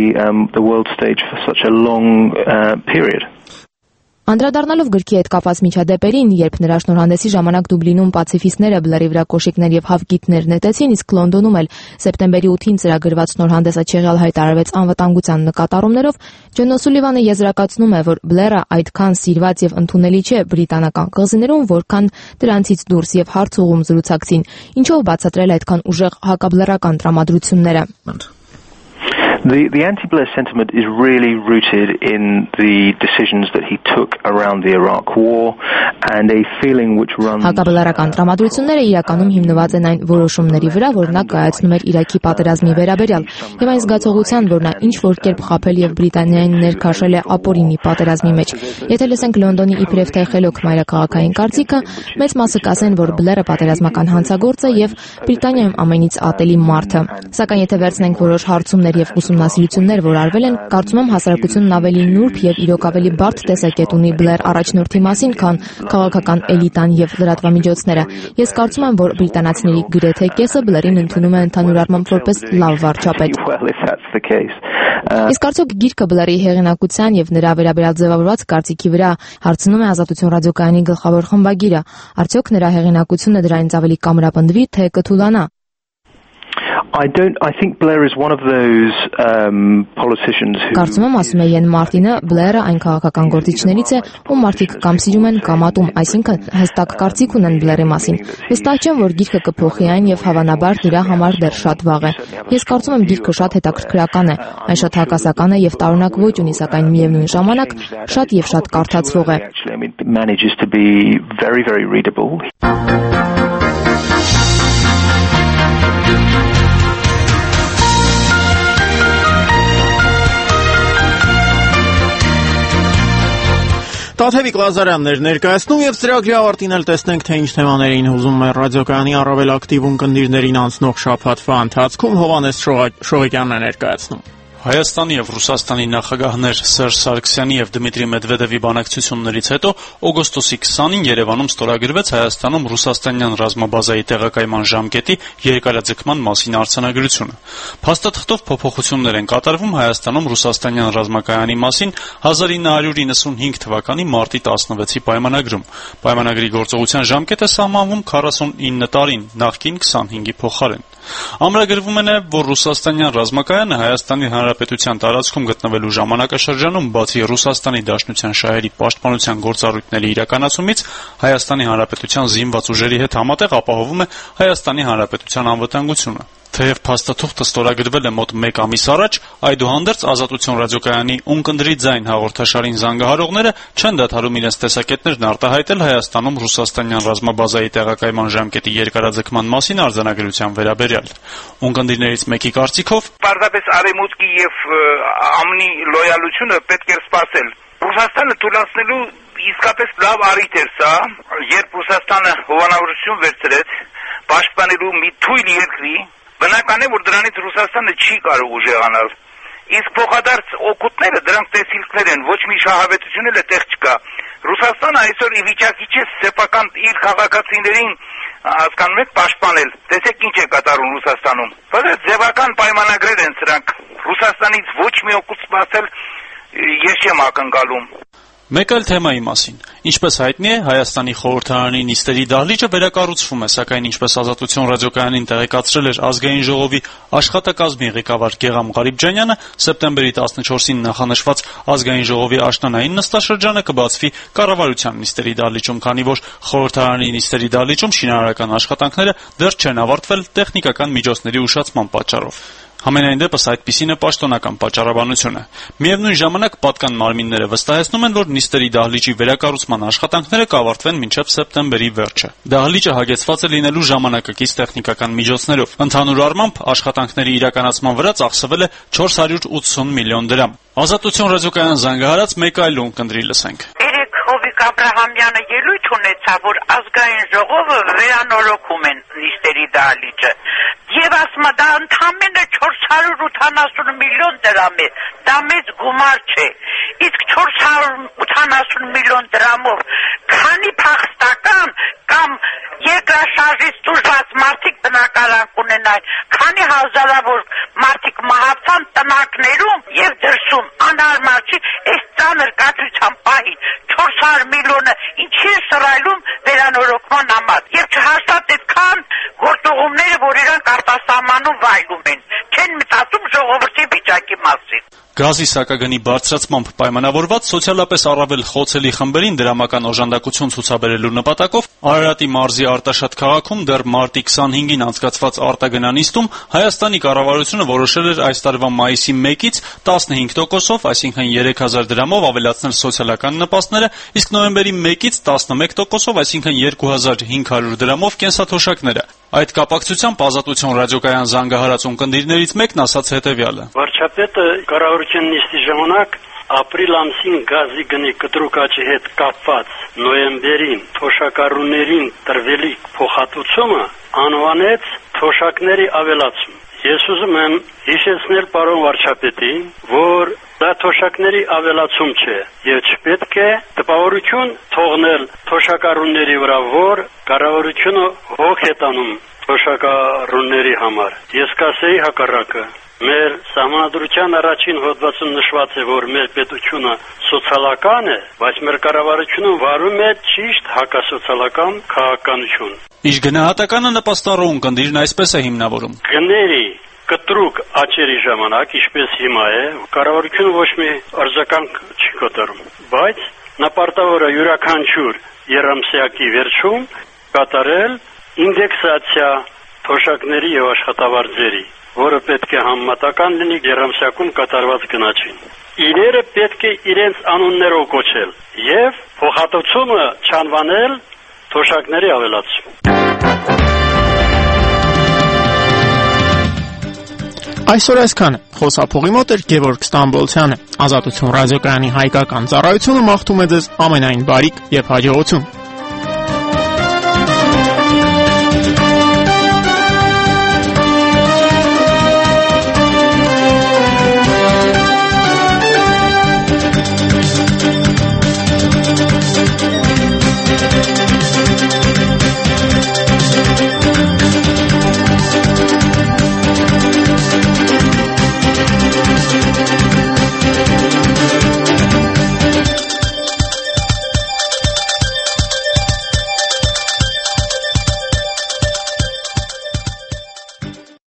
Անդրադառնալով գրքի հետ կապված միջադեպերին, երբ նրա շնորհանդեսի ժամանակ Դուբլինում պացիֆիստները Բլերի վրա կոշիկներ եւ հավգիթներ նետեցին, իսկ Լոնդոնում էլ սեպտեմբերի 8-ին ծրագրված շնորհանդեսը չեղյալ հայտարարվեց անվտանգության նկատառումներով, Ջոն Օ'Սուլիվանը եզրակացնում է, որ Բլերը այդքան սիրված եւ ընդունելի չէ բրիտանական կղզիներում, որքան դրանցից դուրս եւ հարցուղում զրուցակցին, ինչով բացատրել այդքան ուժեղ հակաբլերական տրամադրությունները։ The anti-Blair sentiment is really rooted in the decisions that he took around the Iraq War and a feeling which runs. Հակաբլերական տրամադրությունները իրականում հիմնված են այն որոշումների վրա, որ նա կայացնում էր Իրաքի պատերազմի վերաբերյալ, եւ այն զգացողության, որ նա ինչ որ կերպ խաբել եւ Բրիտանիային ներքաշել է ապօրինի պատերազմի մեջ։ Եթե լսենք Լոնդոնի իբրև թե խելոք մայրաքաղաքային կարծիքը, մեծ մասը կասեն, որ Բլերը պատերազմական հանցագործ է եւ Բրիտանիայում ամենից ատելի մարդը։ Սակայն եթե վերցնենք որոշ հարցումներ եւ ուսումնասիրություններ, որ արվել են, կարծում եմ հասարակությունն ավելի նուրբ եւ իրոք ավելի բարդ տեսակետ ունի Բլեր առաջնորդի մասին, քան քաղաքական էլիտան եւ լրատվամիջոցները։ Ես կարծում եմ, որ բրիտանացիների գրեթե կեսը Բլերին ընդունում է ընդհանուր առմամբ որպես լավ վարչապետ։ Իսկ արդյոք գիրքը Բլերի հեղինակության եւ նրա վերաբերյալ ձևավորված կարծիքի վրա հարցնում է Ազատություն ռադիոկայանի գլխավոր խմբագիրը, արդյոք նրա հեղինակությունը դրանից ավելի կամրապնդվի, թե կթուլանա։ I think Blair is one of those politicians who Կարծում եմ, ասում է Յեն Մարտինը, Բլերը այն քաղաքական գործիչներից է, ում մարդիկ կամ սիրում են, կամ ատում, այսինքն հստակ կարծիք ունեն Բլերի մասին։ Վստահ չեմ, որ գիրքը կփոխի այն եւ հավանաբար դրա համար դեռ շատ վաղ է։ Ես կարծում եմ, գիրքը շատ հետաքրքրական է, այն շատ հակասական է եւ տարօրինակ ոճ ունի, սակայն միևնույն ժամանակ շատ եւ շատ կարդացվող է։ Տաթևիկ Լազարյաններ ներկայացնում եւ ծրագրի ավարտին էլ տեսնենք, թե ինչ թեմաներին հուզում է ռադիոկայանի առավել ակտիվ ունկնդիրներին անցնող շաբաթվա ընթացքում Հովհաննես Շողիկյանն է ներկայացնում։ Հայաստանի եւ Ռուսաստանի նախագահներ Սերժ Սարգսյանի եւ Դմիտրի Մեդվեդևի բանակցություններից հետո օգոստոսի 20-ին Երևանում ստորագրվեց Հայաստանում ռուսաստանյան ռազմաբազայի տեղակայման ժամկետի երկարաձգման մասին արձանագրությունը։ Փաստաթղթով փոփոխություններ են կատարվում Հայաստանում ռուսաստանյան ռազմակայանի մասին 1995 թվականի մարտի 16-ի պայմանագրում։ Պայմանագրի գործողության ժամկետը սահմանվում 49 տարին, նախկին 25-ի փոխարեն։ Ամրագրվում է նաև, որ ռուսաստանյան ռազմակայանը Հայաստանի Հանրապետության տարածքում գտնվելու ժամանակաշրջանում բացի Ռուսաստանի Դաշնության շահերի պաշտպանության գործառույթների իրականացումից Հայաստանի Հանրապետության զինված ուժերի հետ համատեղ ապահովում է Հայաստանի Հանրապետության անվտանգությունը։ Թեև փաստաթուղթը ստորագրվել է մոտ 1 ամիս առաջ, այդուհանդերձ Ազատություն ռադիոկայանի «Ունկնդրի ձայն» հաղորդաշարին զանգահարողները չեն դադարում իրենց տեսակետներն արտահայտել Հայաստանում ռուսաստանյան ռազմաբազայի տեղակայման ժամկետի երկարաձգման մասին արձանագրության վերաբերյալ։ Ունկնդիրներից մեկի կարծիքով պարզապես Արևմուտքի եւ ԱՄՆ-ի լոյալությունը պետք է սպասել։ Ռուսաստանը թույլատնելու իսկապես լավ առիթ էր սա, երբ Ռուսաստանը հովանավորություն վերցրեց պաշտպանելու մի թույլ երկրի, բնական է, որ դրանից Ռուսաստանը չի կարող ուժեղանալ։ Իսկ փոխադարձ օգուտները դրանք տեսիլքներ են, ոչ մի շահավետություն էլ տեղ չկա։ Ռուսաստանը այսօր ի վիճակի չէ սեփական իր քաղաքացիներին հասկանում եք պաշտպանել։ Տեսեք ինչ է կատարում Ռուսաստանում։ Բայց ձևական պայմանագրեր են սրանք։ Ռուսաստանից ոչ մի օգուտ սպասել ես չեմ ակնկալում։ Մեկ այլ թեմայի մասին։ Ինչպես հայտնի է, Հայաստանի խորհրդարանի նիստերի դահլիճը վերակառուցվում է, սակայն ինչպես Ազատություն ռադիոկայանին տեղեկացրել էր Ազգային ժողովի աշխատակազմի ղեկավար Գեղամ Ղարիբջանյանը, սեպտեմբերի 14-ին նախանշված Ազգային ժողովի աշնանային նստաշրջանը կբացվի կառավարության նիստերի դահլիճում, քանի որ խորհրդարանի նիստերի դահլիճում շինարարական աշխատանքները դեռ չեն ավարտվել տեխնիկական միջոցների ուշացման պատճառով։ Համենայն դեպս այդպիսին է պաշտոնական պատճառաբանությունը։ Միևնույն ժամանակ պատկան մարմինները վստահեցնում են, որ նիստերի դահլիճի վերակառուցման աշխատանքները կավարտվեն մինչև սեպտեմբերի վերջը։ Դահլիճը հագեցված է լինելու ժամանակակից տեխնիկական միջոցներով։ Ընդհանուր առմամբ աշխատանքների իրականացման վրա ծախսվել է 480 միլիոն դրամ։ Ազատություն ռադիոկայան զանգահարած մեկ այլ ունկնդրի լսենք։ Հովիկ Աբրահամյանը ելույթ ունեցավ, որ Ազգային ժողովը վերանորոգում են նիստերի դահլիճը։ Եվ ասում է, դա ընդամենը 480 միլիոն դրամ է, դա մեծ գումար չէ։ Իսկ 480 միլիոն դրամով քանի փախստական կամ երկրաշարժից տուժված մարդիկ բնակարան կունենան, քանի հազարավոր մարդիկ մահացան տնակներում եւ դրսում, անհարմար չի, այս ծանր կացության պահին 400 միլիոնը ինչի է սրայլում վերանորոգման համար։ Եվ չհաստատ այդքան գործողումները, որ իրանք արտասահմանում վայելում են, չեն մտածում ժողովրդի վիճակի մասին։ Գազի սակագնի բարձրացմամբ պայմանավորված սոցիալապես առավել խոցելի խմբերին դրամական օժանդակություն ցուցաբերելու նպատակով Արարատի մարզի Արտաշատ քաղաքում դեռ մարտի 25-ին անցկացված արտագնանիստում Հայաստանի կառավարությունը որոշել էր այս տարվա մայիսի 1-ից 15%-ով, այսինքն 3000 դրամով ավելացնել սոցիալական նպաստները, իսկ նոյեմբերի 1-ից 11%-ով, այսինքն 2500 դրամով կենսաթոշակները։ Այդ կապակցությամբ Ազատություն ռադիոկայան զանգահարած ունկնդիրներից մեկն ասաց հետևյալը. Վարչապետը կառավարության նիստի ժամանակ ապրիլ ամսին գազի գնի կտրուկաճի հետ կապված նոյեմբերին թոշակառուներին տրվելիք փոխհատուցումը անվանեց թոշակների ավելացում Ես ուզում եմ հիշեցնել պարոն վարչապետին, որ դա թոշակների ավելացում չէ եւ չպետք է տպավորություն թողնել թոշակառուների վրա, որ կառավարությունը հոգ է տանում թոշակառուների համար։ Ես կասեի հակառակը։ Մեր սահմանադրության առաջին հոդվածում նշված է, որ մեր պետությունը սոցիալական է, բայց մեր կառավարությունը վարում է ճիշտ հակասոցիալական քաղաքականություն։ Իսկ գնահատականը նպաստառուն կնդիրն այսպես է հիմնավորում. Գների կտրուկ աճերի ժամանակ, ինչպես հիմա է, կառավարությունը ոչ մի արձագանք չի կատարում, բայց նա պարտավոր է յուրաքանչյուր երամսյակի վերջում կատարել ինդեքսացիա թոշակների եւ աշխատավարձերի, որը պետք է համեմատական լինի երամսյակում կատարված գնաճին։ Իրերը պետք է իրենց անուններով կոչել եւ փոխհատուցումը չանվանել թոշակների ավելացում։ Այսօր այսքանը։ Խոսափողի մոտ էր Գևորգ Ստամբոլցյանը։ Ազատություն ռադիոկայանի հայկական ծառայությունը մաղթում է ձեզ ամենայն բարիք եւ հաջողություն։